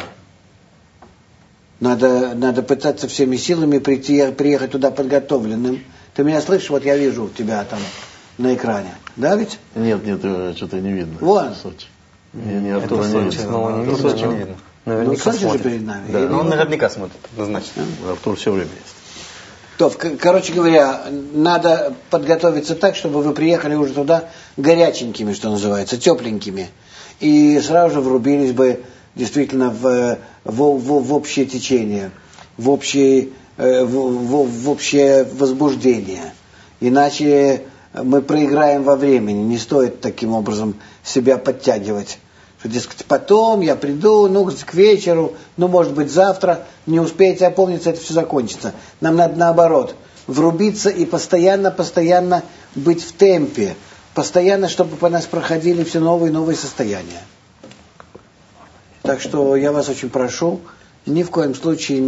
Надо пытаться всеми силами приехать туда подготовленным. Ты меня слышишь? Вот я вижу тебя там на экране. Да ведь? Нет, что-то не видно. Вон. Не, Артура не видно. Наверняка Сочи же перед нами. Да, он наверняка смотрит, однозначно. Артур все время есть. Короче говоря, надо подготовиться так, чтобы вы приехали уже туда горяченькими, что называется, тепленькими. И сразу же врубились бы действительно в общее течение, в общий в общее возбуждение. Иначе мы проиграем во времени. Не стоит таким образом себя подтягивать. Что, дескать, потом я приду, к вечеру, может быть, завтра, не успеете опомниться, это все закончится. Нам надо наоборот, врубиться и постоянно быть в темпе. Постоянно, чтобы по нас проходили все новые и новые состояния. Так что я вас очень прошу, ни в коем случае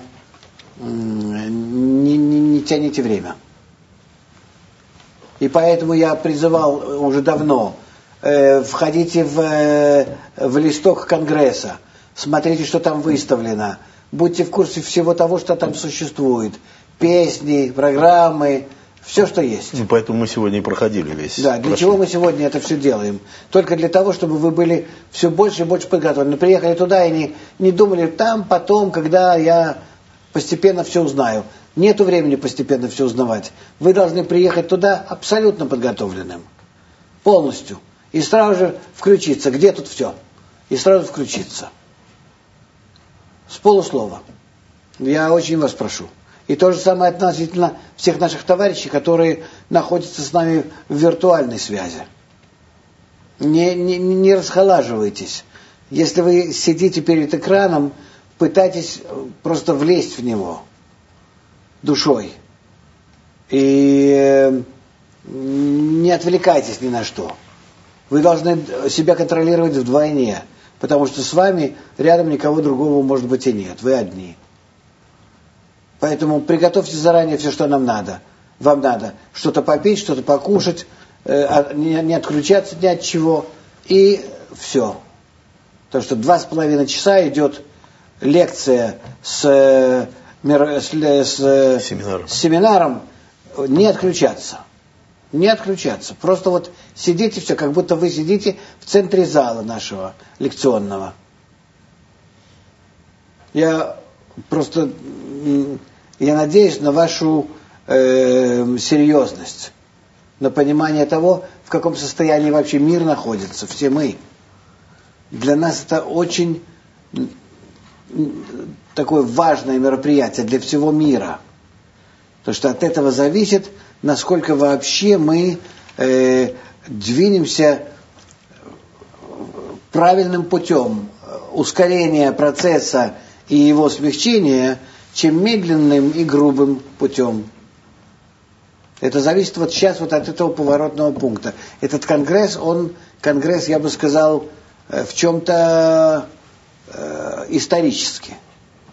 не тяните время. И поэтому я призывал уже давно, входите в листок Конгресса, смотрите, что там выставлено, будьте в курсе всего того, что там существует, песни, программы, все, что есть. Поэтому мы сегодня и проходили весь. Да, для чего мы сегодня это все делаем? Только для того, чтобы вы были все больше и больше подготовлены. Приехали туда и не думали там, потом, когда я постепенно все узнаю. Нету времени постепенно все узнавать. Вы должны приехать туда абсолютно подготовленным. Полностью. И сразу же включиться. Где тут все? И сразу включиться. С полуслова. Я очень вас прошу. И то же самое относительно всех наших товарищей, которые находятся с нами в виртуальной связи. Не расхолаживайтесь. Если вы сидите перед экраном, пытайтесь просто влезть в него душой. И не отвлекайтесь ни на что. Вы должны себя контролировать вдвойне, потому что с вами рядом никого другого, может быть, и нет. Вы одни. Поэтому приготовьте заранее все, что нам надо. Вам надо что-то попить, что-то покушать, не отключаться ни от чего. И все. Потому что 2,5 часа идет лекция с семинаром. Не отключаться. Не отключаться. Просто вот сидите все, как будто вы сидите в центре зала нашего лекционного. Я надеюсь на вашу серьезность, на понимание того, в каком состоянии вообще мир находится, все мы. Для нас это очень такое важное мероприятие для всего мира. Потому что от этого зависит, насколько вообще мы двинемся правильным путем ускорения процесса и его смягчения, чем медленным и грубым путем. Это зависит сейчас от этого поворотного пункта. Этот конгресс, я бы сказал, в чем-то исторический.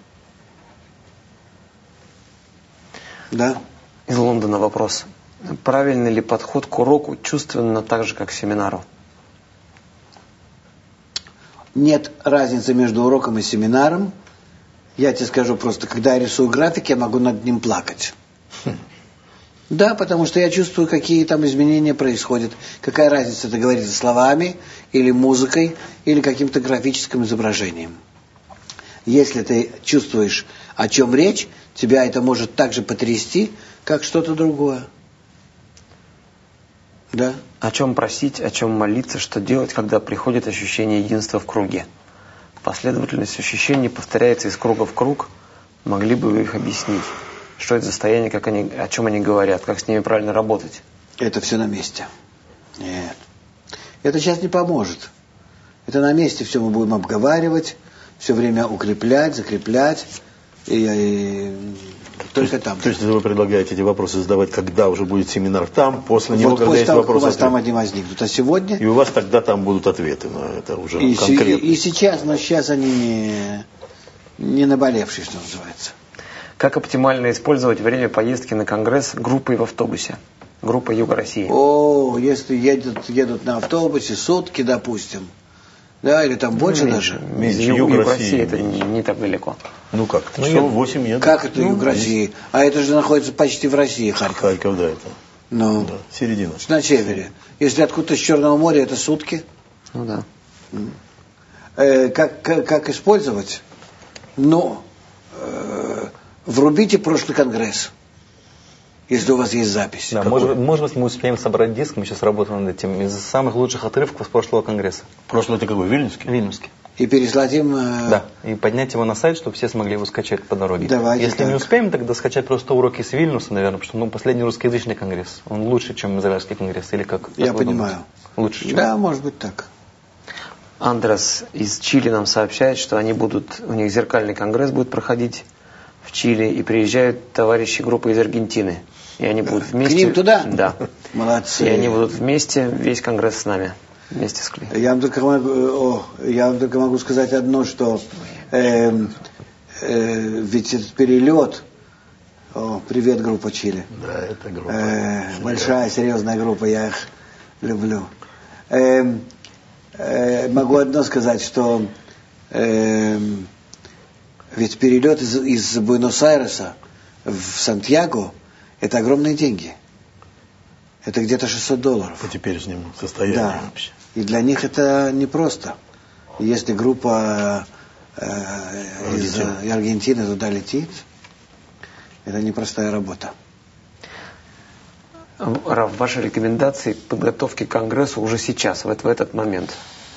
Да? Из Лондона вопрос. Правильный ли подход к уроку чувственно так же, как к семинару? Нет разницы между уроком и семинаром. Я тебе скажу просто, когда я рисую график, я могу над ним плакать. Да, потому что я чувствую, какие там изменения происходят. Какая разница, это говорится словами, или музыкой, или каким-то графическим изображением. Если ты чувствуешь, о чем речь, тебя это может так же потрясти, как что-то другое. Да? О чем просить, о чем молиться, что делать, когда приходит ощущение единства в круге? Последовательность ощущений повторяется из круга в круг. Могли бы вы их объяснить? Что это за состояние, о чем они говорят, как с ними правильно работать? Это все на месте. Нет. Это сейчас не поможет. Это на месте все мы будем обговаривать, все время укреплять, закреплять. И только там. То есть вы предлагаете эти вопросы задавать, когда уже будет семинар там, после него, когда есть вопросы. У вас там они возникнут. А сегодня... И у вас тогда там будут ответы на это уже конкретно. И сейчас, но сейчас они не наболевшие, что называется. Как оптимально использовать время поездки на конгресс группой в автобусе? Группа Юга России. Если едут на автобусе сутки, допустим, да, или там больше даже. Юг России это не так далеко. Ну как? Часов 8 едут. Как это Юг России? А это же находится почти в России, Харьков. Харьков, да, это. Ну, да, середина. На севере. Если откуда-то с Черного моря, это сутки. Ну да. Как использовать? Врубите прошлый конгресс, если у вас есть запись. Да, может быть, мы успеем собрать диск, мы сейчас работаем над этим, из самых лучших отрывков с прошлого конгресса. Прошлый это какой, Вильнюсский? Вильнюсский. И переслать им... Да, и поднять его на сайт, чтобы все смогли его скачать по дороге. Давайте. Если так. не успеем, тогда скачать просто уроки из Вильнюса, наверное, потому что последний русскоязычный конгресс. Он лучше, чем израильский конгресс, или как? Я понимаю. Лучше, чем? Да, может быть так. Андрес из Чили нам сообщает, что у них зеркальный конгресс будет проходить в Чили, и приезжают товарищи группы из Аргентины. И они будут вместе... К ним туда? Да. Молодцы. И они будут вместе, весь конгресс с нами. Вместе с Кли. Я вам только могу сказать одно, что ведь этот перелет... привет, группа Чили. Да, это группа. Большая, серьезная группа, я их люблю. Могу одно сказать, что ведь перелет из Буэнос-Айреса в Сантьяго – это огромные деньги. Это где-то $600. По теперешнему состоянию да. вообще. И для них это непросто. Если группа из Аргентины туда летит, это непростая работа. Рав, ваши рекомендации подготовки к конгрессу уже сейчас, в этот момент?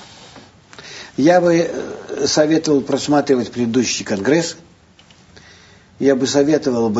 Я бы советовал просматривать предыдущий конгресс. Я бы советовал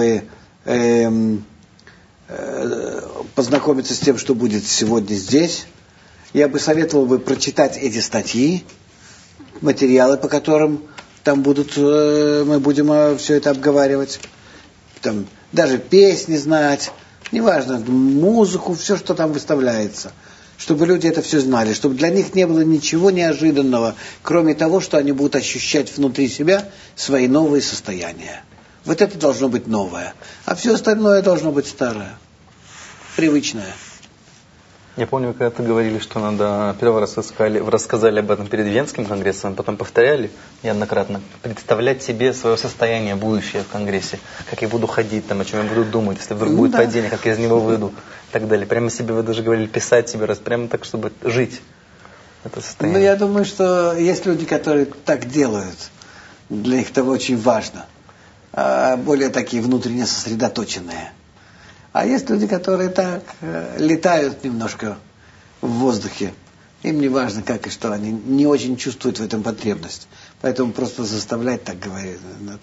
познакомиться с тем, что будет сегодня здесь. Я бы советовал прочитать эти статьи, материалы, по которым там мы будем все это обговаривать. Там, даже песни знать, неважно, музыку, все, что там выставляется. Чтобы люди это все знали, чтобы для них не было ничего неожиданного, кроме того, что они будут ощущать внутри себя свои новые состояния. Вот это должно быть новое. А все остальное должно быть старое, привычное. Я помню, когда ты говорили, что надо первый раз рассказали об этом перед Венским конгрессом, потом повторяли неоднократно, представлять себе свое состояние будущее в конгрессе, как я буду ходить, там, о чем я буду думать, если вдруг будет падение, как я из него выйду, и так далее. Прямо себе вы даже говорили писать себе, прямо так, чтобы жить это состояние. Я думаю, что есть люди, которые так делают, для них это очень важно, более такие внутренне сосредоточенные. А есть люди, которые так летают немножко в воздухе. Им не важно, как и что. Они не очень чувствуют в этом потребность. Поэтому просто заставлять так говорить.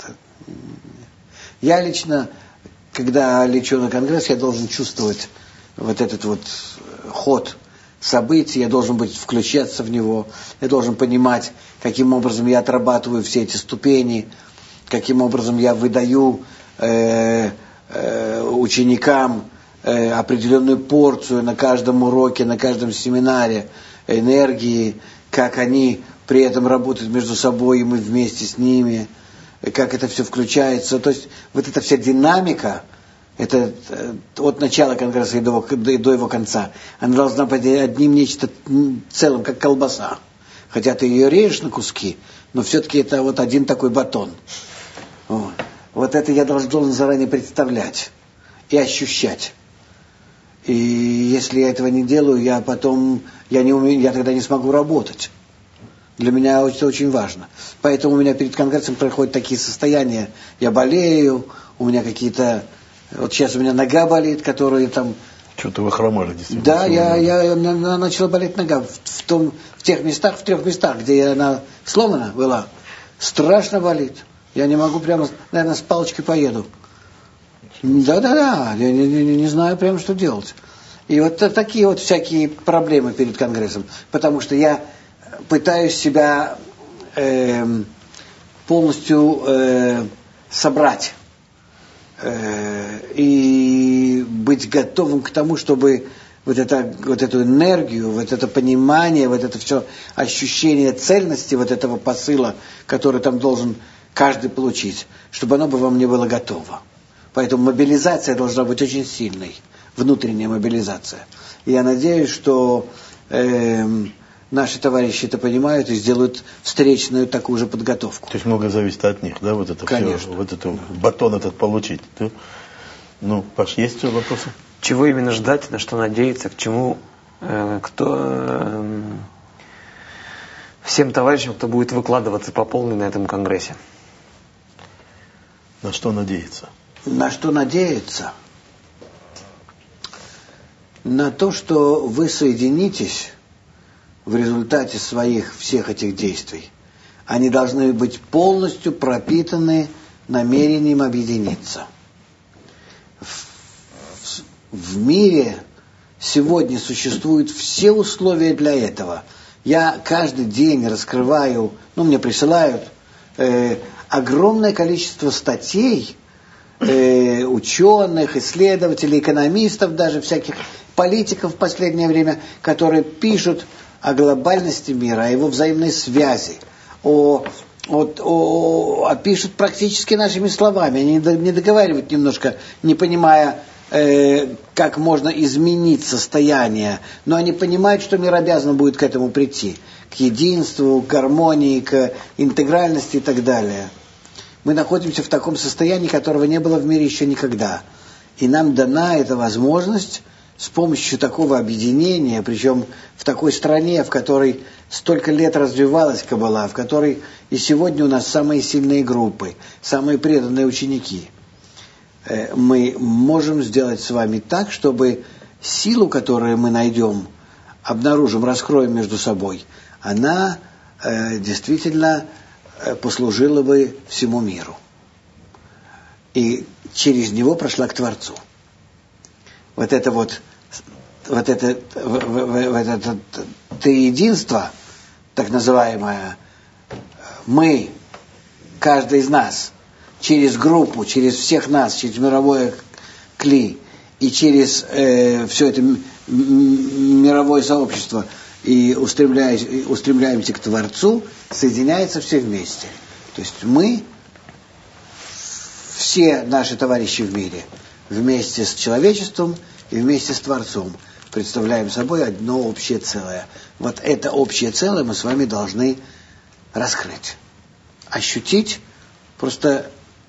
Я лично, когда лечу на конгресс, я должен чувствовать вот этот вот ход событий. Я должен включаться в него. Я должен понимать, каким образом я отрабатываю все эти ступени, каким образом я выдаю ученикам определенную порцию на каждом уроке, на каждом семинаре энергии, как они при этом работают между собой, и мы вместе с ними, как это все включается. То есть вот эта вся динамика, это от начала конгресса и до его конца, она должна быть одним нечто целым, как колбаса. Хотя ты ее режешь на куски, но все-таки это вот один такой батон. Вот это я должен заранее представлять и ощущать. И если я этого не делаю, я тогда не смогу работать. Для меня это очень важно. Поэтому у меня перед конгрессом проходят такие состояния. Я болею, у меня какие-то... Вот сейчас у меня нога болит, которая там... Что-то вы хромали, действительно. Да, я начала болеть нога в трех местах, где она сломана была. Страшно болит. Я не могу прямо, наверное, с палочкой поеду. Да, я не знаю прямо, что делать. И вот такие вот всякие проблемы перед конгрессом. Потому что я пытаюсь себя полностью собрать. И быть готовым к тому, чтобы вот эту энергию, вот это понимание, вот это все ощущение цельности вот этого посыла, который там должен каждый получить, чтобы оно бы во мне было готово. Поэтому мобилизация должна быть очень сильной, внутренняя мобилизация. И я надеюсь, что наши товарищи это понимают и сделают встречную такую же подготовку. То есть много зависит от них, да, вот это Конечно. все, вот этот батон этот получить. Да? Ну, Паш, есть еще вопросы? Чего именно ждать, на что надеяться, к чему, всем товарищам, кто будет выкладываться по полной на этом конгрессе? На что надеяться? На что надеяться? На то, что вы соединитесь в результате своих всех этих действий Они должны быть полностью пропитаны намерением объединиться. В мире сегодня существуют все условия для этого. Я каждый день раскрываю, мне присылают огромное количество статей ученых, исследователей, экономистов, даже всяких политиков в последнее время, которые пишут о глобальности мира, о его взаимной связи, пишут практически нашими словами. Они не договаривают немножко, не понимая, как можно изменить состояние, но они понимают, что мир обязан будет к этому прийти, к единству, к гармонии, к интегральности и так далее. Мы находимся в таком состоянии, которого не было в мире еще никогда. И нам дана эта возможность с помощью такого объединения, причем в такой стране, в которой столько лет развивалась Каббала, в которой и сегодня у нас самые сильные группы, самые преданные ученики. Мы можем сделать с вами так, чтобы силу, которую мы найдем, обнаружим, раскроем между собой, она действительно послужила бы всему миру. И через него прошла к Творцу. Вот это триединство, так называемое, мы, каждый из нас, через группу, через всех нас, через мировое кли и через все это мировое сообщество и устремляемся к Творцу, соединяются все вместе. То есть мы, все наши товарищи в мире, вместе с человечеством и вместе с Творцом представляем собой одно общее целое. Вот это общее целое мы с вами должны раскрыть, ощутить, просто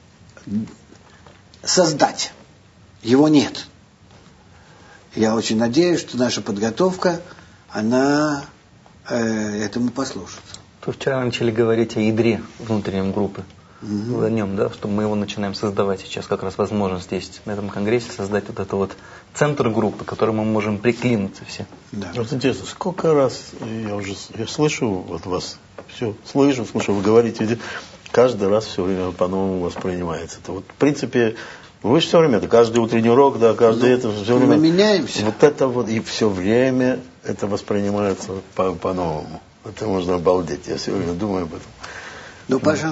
создать. Его нет. Я очень надеюсь, что наша подготовка, она этому послужит. То вчера начали говорить о ядре внутреннем группы. О нем, да, что мы его начинаем создавать сейчас, как раз возможность есть на этом конгрессе создать вот это вот центр группы, к которому мы можем приклинуться все. Да. Вот интересно, сколько раз я слышу вот вас, все слышу, вы говорите, каждый раз все время по-новому воспринимается. Это вот, в принципе, вы же все время, это каждый утренний урок, да, каждый это все время. Мы меняемся. Вот это вот, и все время это воспринимается по-новому. Это можно обалдеть, я все время думаю об этом. Ну, Паша.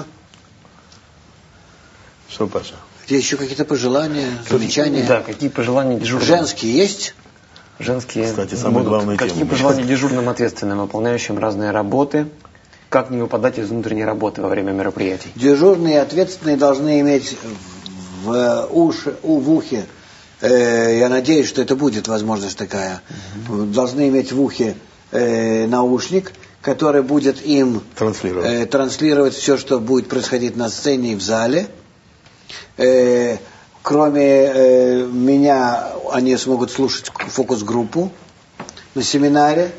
Что, Паша? Есть еще какие-то пожелания, замечания? Да, какие пожелания дежурным? Женские есть? Женские. Кстати, самая главная тема. Какие пожелания дежурным ответственным, выполняющим разные работы? Как не выпадать из внутренней работы во время мероприятий? Дежурные и ответственные должны иметь в ухе, я надеюсь, что это будет возможность такая, должны иметь в ухе наушник, который будет им транслировать все, что будет происходить на сцене и в зале. Кроме меня, они смогут слушать фокус-группу на семинаре.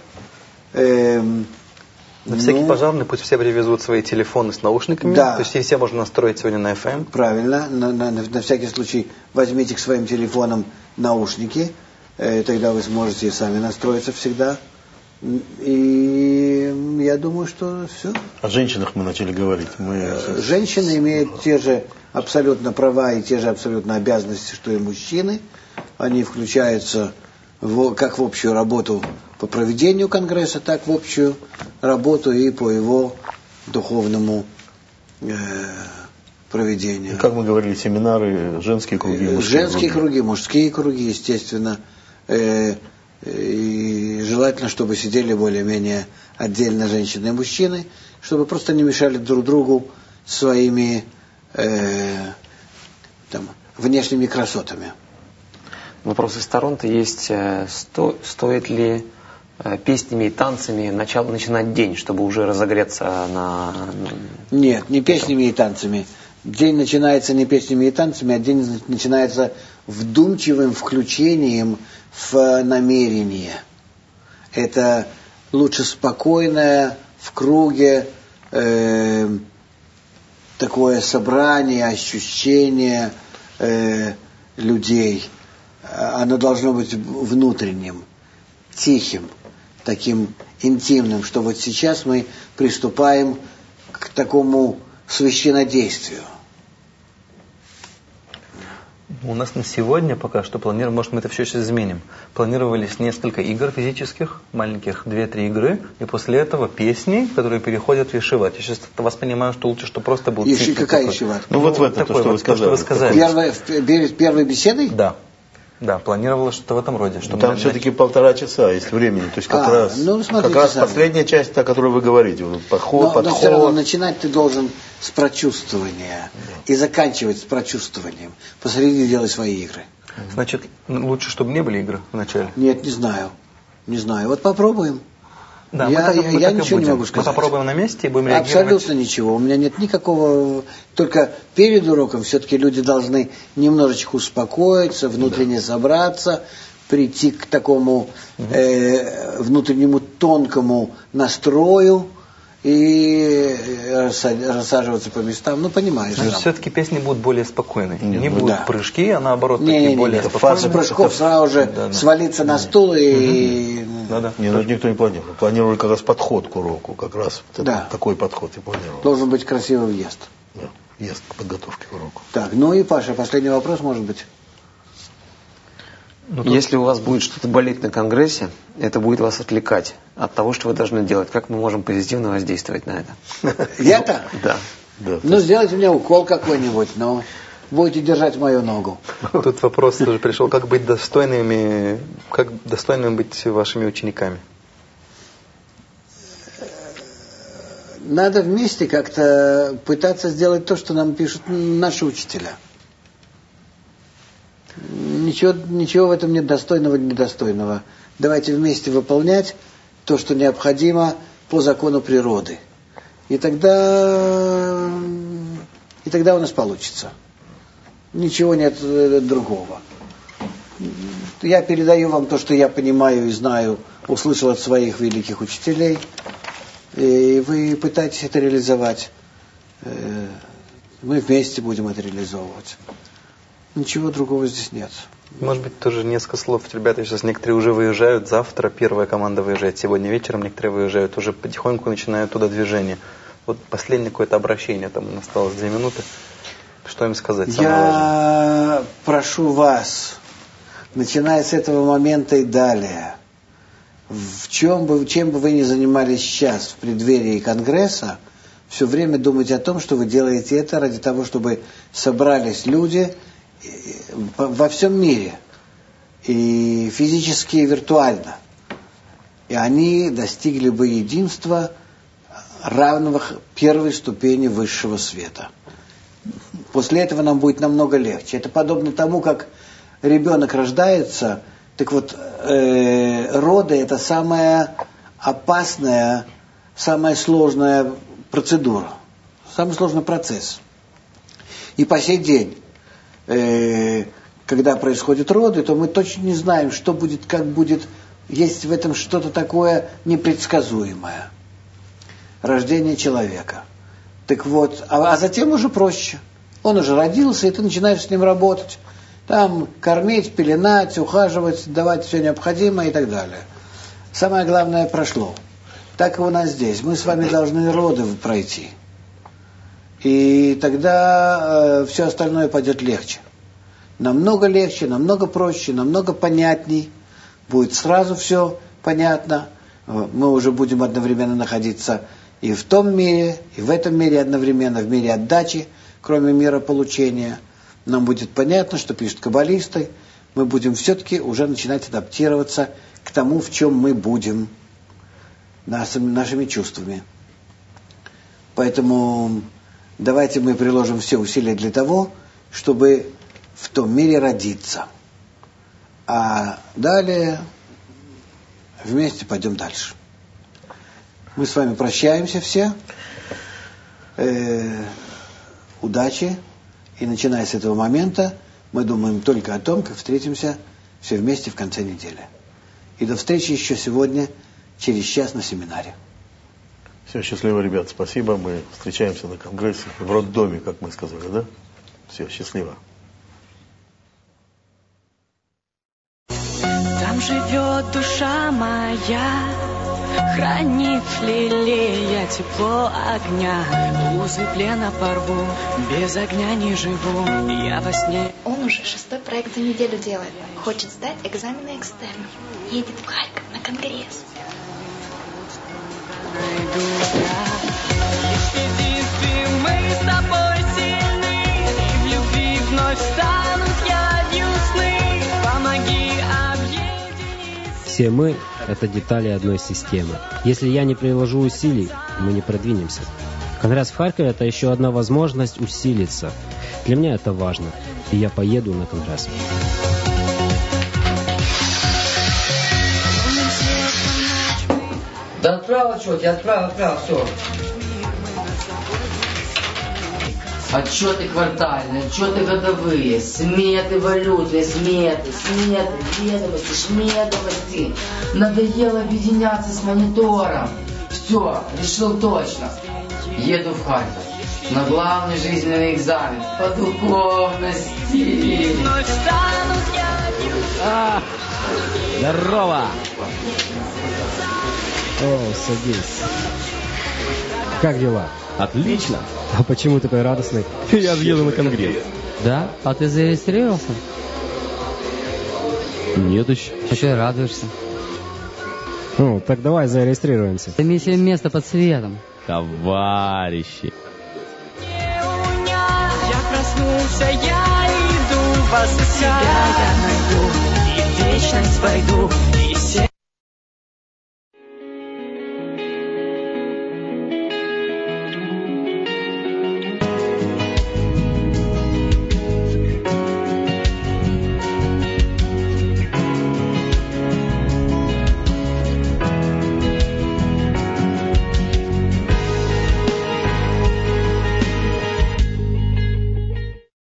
На всякий пожарный пусть все привезут свои телефоны с наушниками. Да. То есть все можно настроить сегодня на FM. Правильно. На всякий случай возьмите к своим телефонам наушники. Тогда вы сможете сами настроиться всегда. И я думаю, что все. О женщинах мы начали говорить. Женщины имеют те же абсолютно права и те же абсолютно обязанности, что и мужчины. Они включаются как в общую работу по проведению Конгресса, так в общую работу и по его духовному проведению. И как мы говорили, семинары, женские круги, женские круги, мужские круги, естественно. И желательно, чтобы сидели более-менее отдельно женщины и мужчины, чтобы просто не мешали друг другу своими внешними красотами. Вопрос из сторон-то есть, стоит ли песнями и танцами начинать день, чтобы уже разогреться на... Нет, не песнями и танцами. День начинается не песнями и танцами, а день начинается вдумчивым включением в намерение. Это лучше спокойное, в круге, такое собрание, ощущение людей. Оно должно быть внутренним, тихим, таким интимным, что вот сейчас мы приступаем к к такому священнодействию. У нас на сегодня пока что планируем, может, мы это все сейчас изменим. Планировались несколько игр физических, маленьких, 2-3 игры, и после этого песни, которые переходят в ешиват. Я сейчас вас понимаю, что лучше, что просто был цикл. Какая ешиват? Ну вот в это, то, что вы сказали. Первой беседой? Да. Да, планировалось что-то в этом роде. Что там все-таки 1,5 часа есть времени. То есть как раз, как раз последняя часть, о которой вы говорите. Подход. Но все равно начинать ты должен с прочувствования. И заканчивать с прочувствованием. Посреди делай свои игры. Значит, лучше, чтобы не были игры вначале? Нет, не знаю. Не знаю. Вот попробуем. Да, я ничего не могу сказать. Мы попробуем на месте и будем реагировать. Абсолютно ничего. У меня нет никакого... Только перед уроком все-таки люди должны немножечко успокоиться, внутренне собраться, прийти к такому внутреннему тонкому настрою и рассаживаться по местам. Ну, понимаешь. Но все-таки песни будут более спокойные. Не будут прыжки, а наоборот такие более спокойные. Фаза прыжков сразу же свалиться на стул и... Нет, никто не планировал. Планировали как раз подход к уроку. Как раз такой подход и планировал. Должен быть красивый въезд. Да, въезд к подготовке к уроку. Так, ну и Паша, последний вопрос может быть. Если у вас будет что-то болеть на конгрессе, это будет вас отвлекать от того, что вы должны делать. Как мы можем позитивно воздействовать на это? Я-то? Да. Ну, сделайте мне укол какой-нибудь, но будете держать мою ногу. Тут вопрос тоже пришел. Как быть достойными, как достойными быть вашими учениками? Надо вместе как-то пытаться сделать то, что нам пишут наши учителя. Ничего в этом нет достойного или недостойного. Давайте вместе выполнять то, что необходимо по закону природы. И тогда у нас получится. Ничего нет другого. Я передаю вам то, что я понимаю и знаю, услышал от своих великих учителей. И вы пытаетесь это реализовать. Мы вместе будем это реализовывать. Ничего другого здесь нет. Может быть, тоже несколько слов. Ребята, сейчас некоторые уже выезжают. Завтра первая команда выезжает. Сегодня вечером некоторые выезжают. Уже потихоньку начинают туда движение. Вот последнее какое-то обращение. Там осталось 2 минуты. Что им сказать? Я прошу вас, начиная с этого момента и далее, чем бы вы ни занимались сейчас в преддверии Конгресса, все время думайте о том, что вы делаете это ради того, чтобы собрались люди во всем мире, и физически, и виртуально, и они достигли бы единства, равного первой ступени высшего света. После этого нам будет намного легче. Это подобно тому, как ребенок рождается. Так вот, роды – это самая опасная, самая сложная процедура, самый сложный процесс. И по сей день, когда происходят роды, то мы точно не знаем, что будет, как будет. Есть в этом что-то такое непредсказуемое. Рождение человека. Так вот, а затем уже проще. Он уже родился, и ты начинаешь с ним работать. Там кормить, пеленать, ухаживать, давать все необходимое и так далее. Самое главное прошло. Так и у нас здесь. Мы с вами должны роды пройти. И тогда все остальное пойдет легче. Намного легче, намного проще, намного понятней. Будет сразу все понятно. Мы уже будем одновременно находиться и в том мире, и в этом мире одновременно, в мире отдачи, кроме мира получения. Нам будет понятно, что пишут каббалисты. Мы будем все-таки уже начинать адаптироваться к тому, в чем мы будем, нашими чувствами. Поэтому давайте мы приложим все усилия для того, чтобы в том мире родиться. А далее вместе пойдем дальше. Мы с вами прощаемся все. Удачи. И начиная с этого момента мы думаем только о том, как встретимся все вместе в конце недели. И до встречи еще сегодня, через час на семинаре. Все, счастливо, ребят. Спасибо. Мы встречаемся на конгрессе в роддоме, как мы сказали, да? Все, счастливо. Там живет душа моя, хранит, лелея я тепло огня, узы плена порву, без огня не живу, я во сне. Он уже 6-й проект за неделю делает. Хочет сдать экзамены экстерном. Едет в Харьков на конгресс. Мы с тобой сильны, и в любви вновь станут явью сны. Помоги объединить. Все мы — это детали одной системы. Если я не приложу усилий, мы не продвинемся. Конгресс в Харькове — это еще одна возможность усилиться. Для меня это важно, и я поеду на конгресс. Да отправил отчет, я отправил, все. Отчеты квартальные, отчеты годовые, сметы валютные, сметы, ведомости. Надоело объединяться с монитором. Все, решил точно. Еду в Харьков на главный жизненный экзамен по духовности. Здорово! О, садись. Как дела? Отлично. А почему такой радостный? Я же еду на конгресс. Да? А ты зарегистрировался? Нет еще. А ты радуешься? Ну, так давай зарегистрируемся. Займи себе место под светом. Товарищи. Я проснулся, я иду, вас себя я найду, и в вечность войду.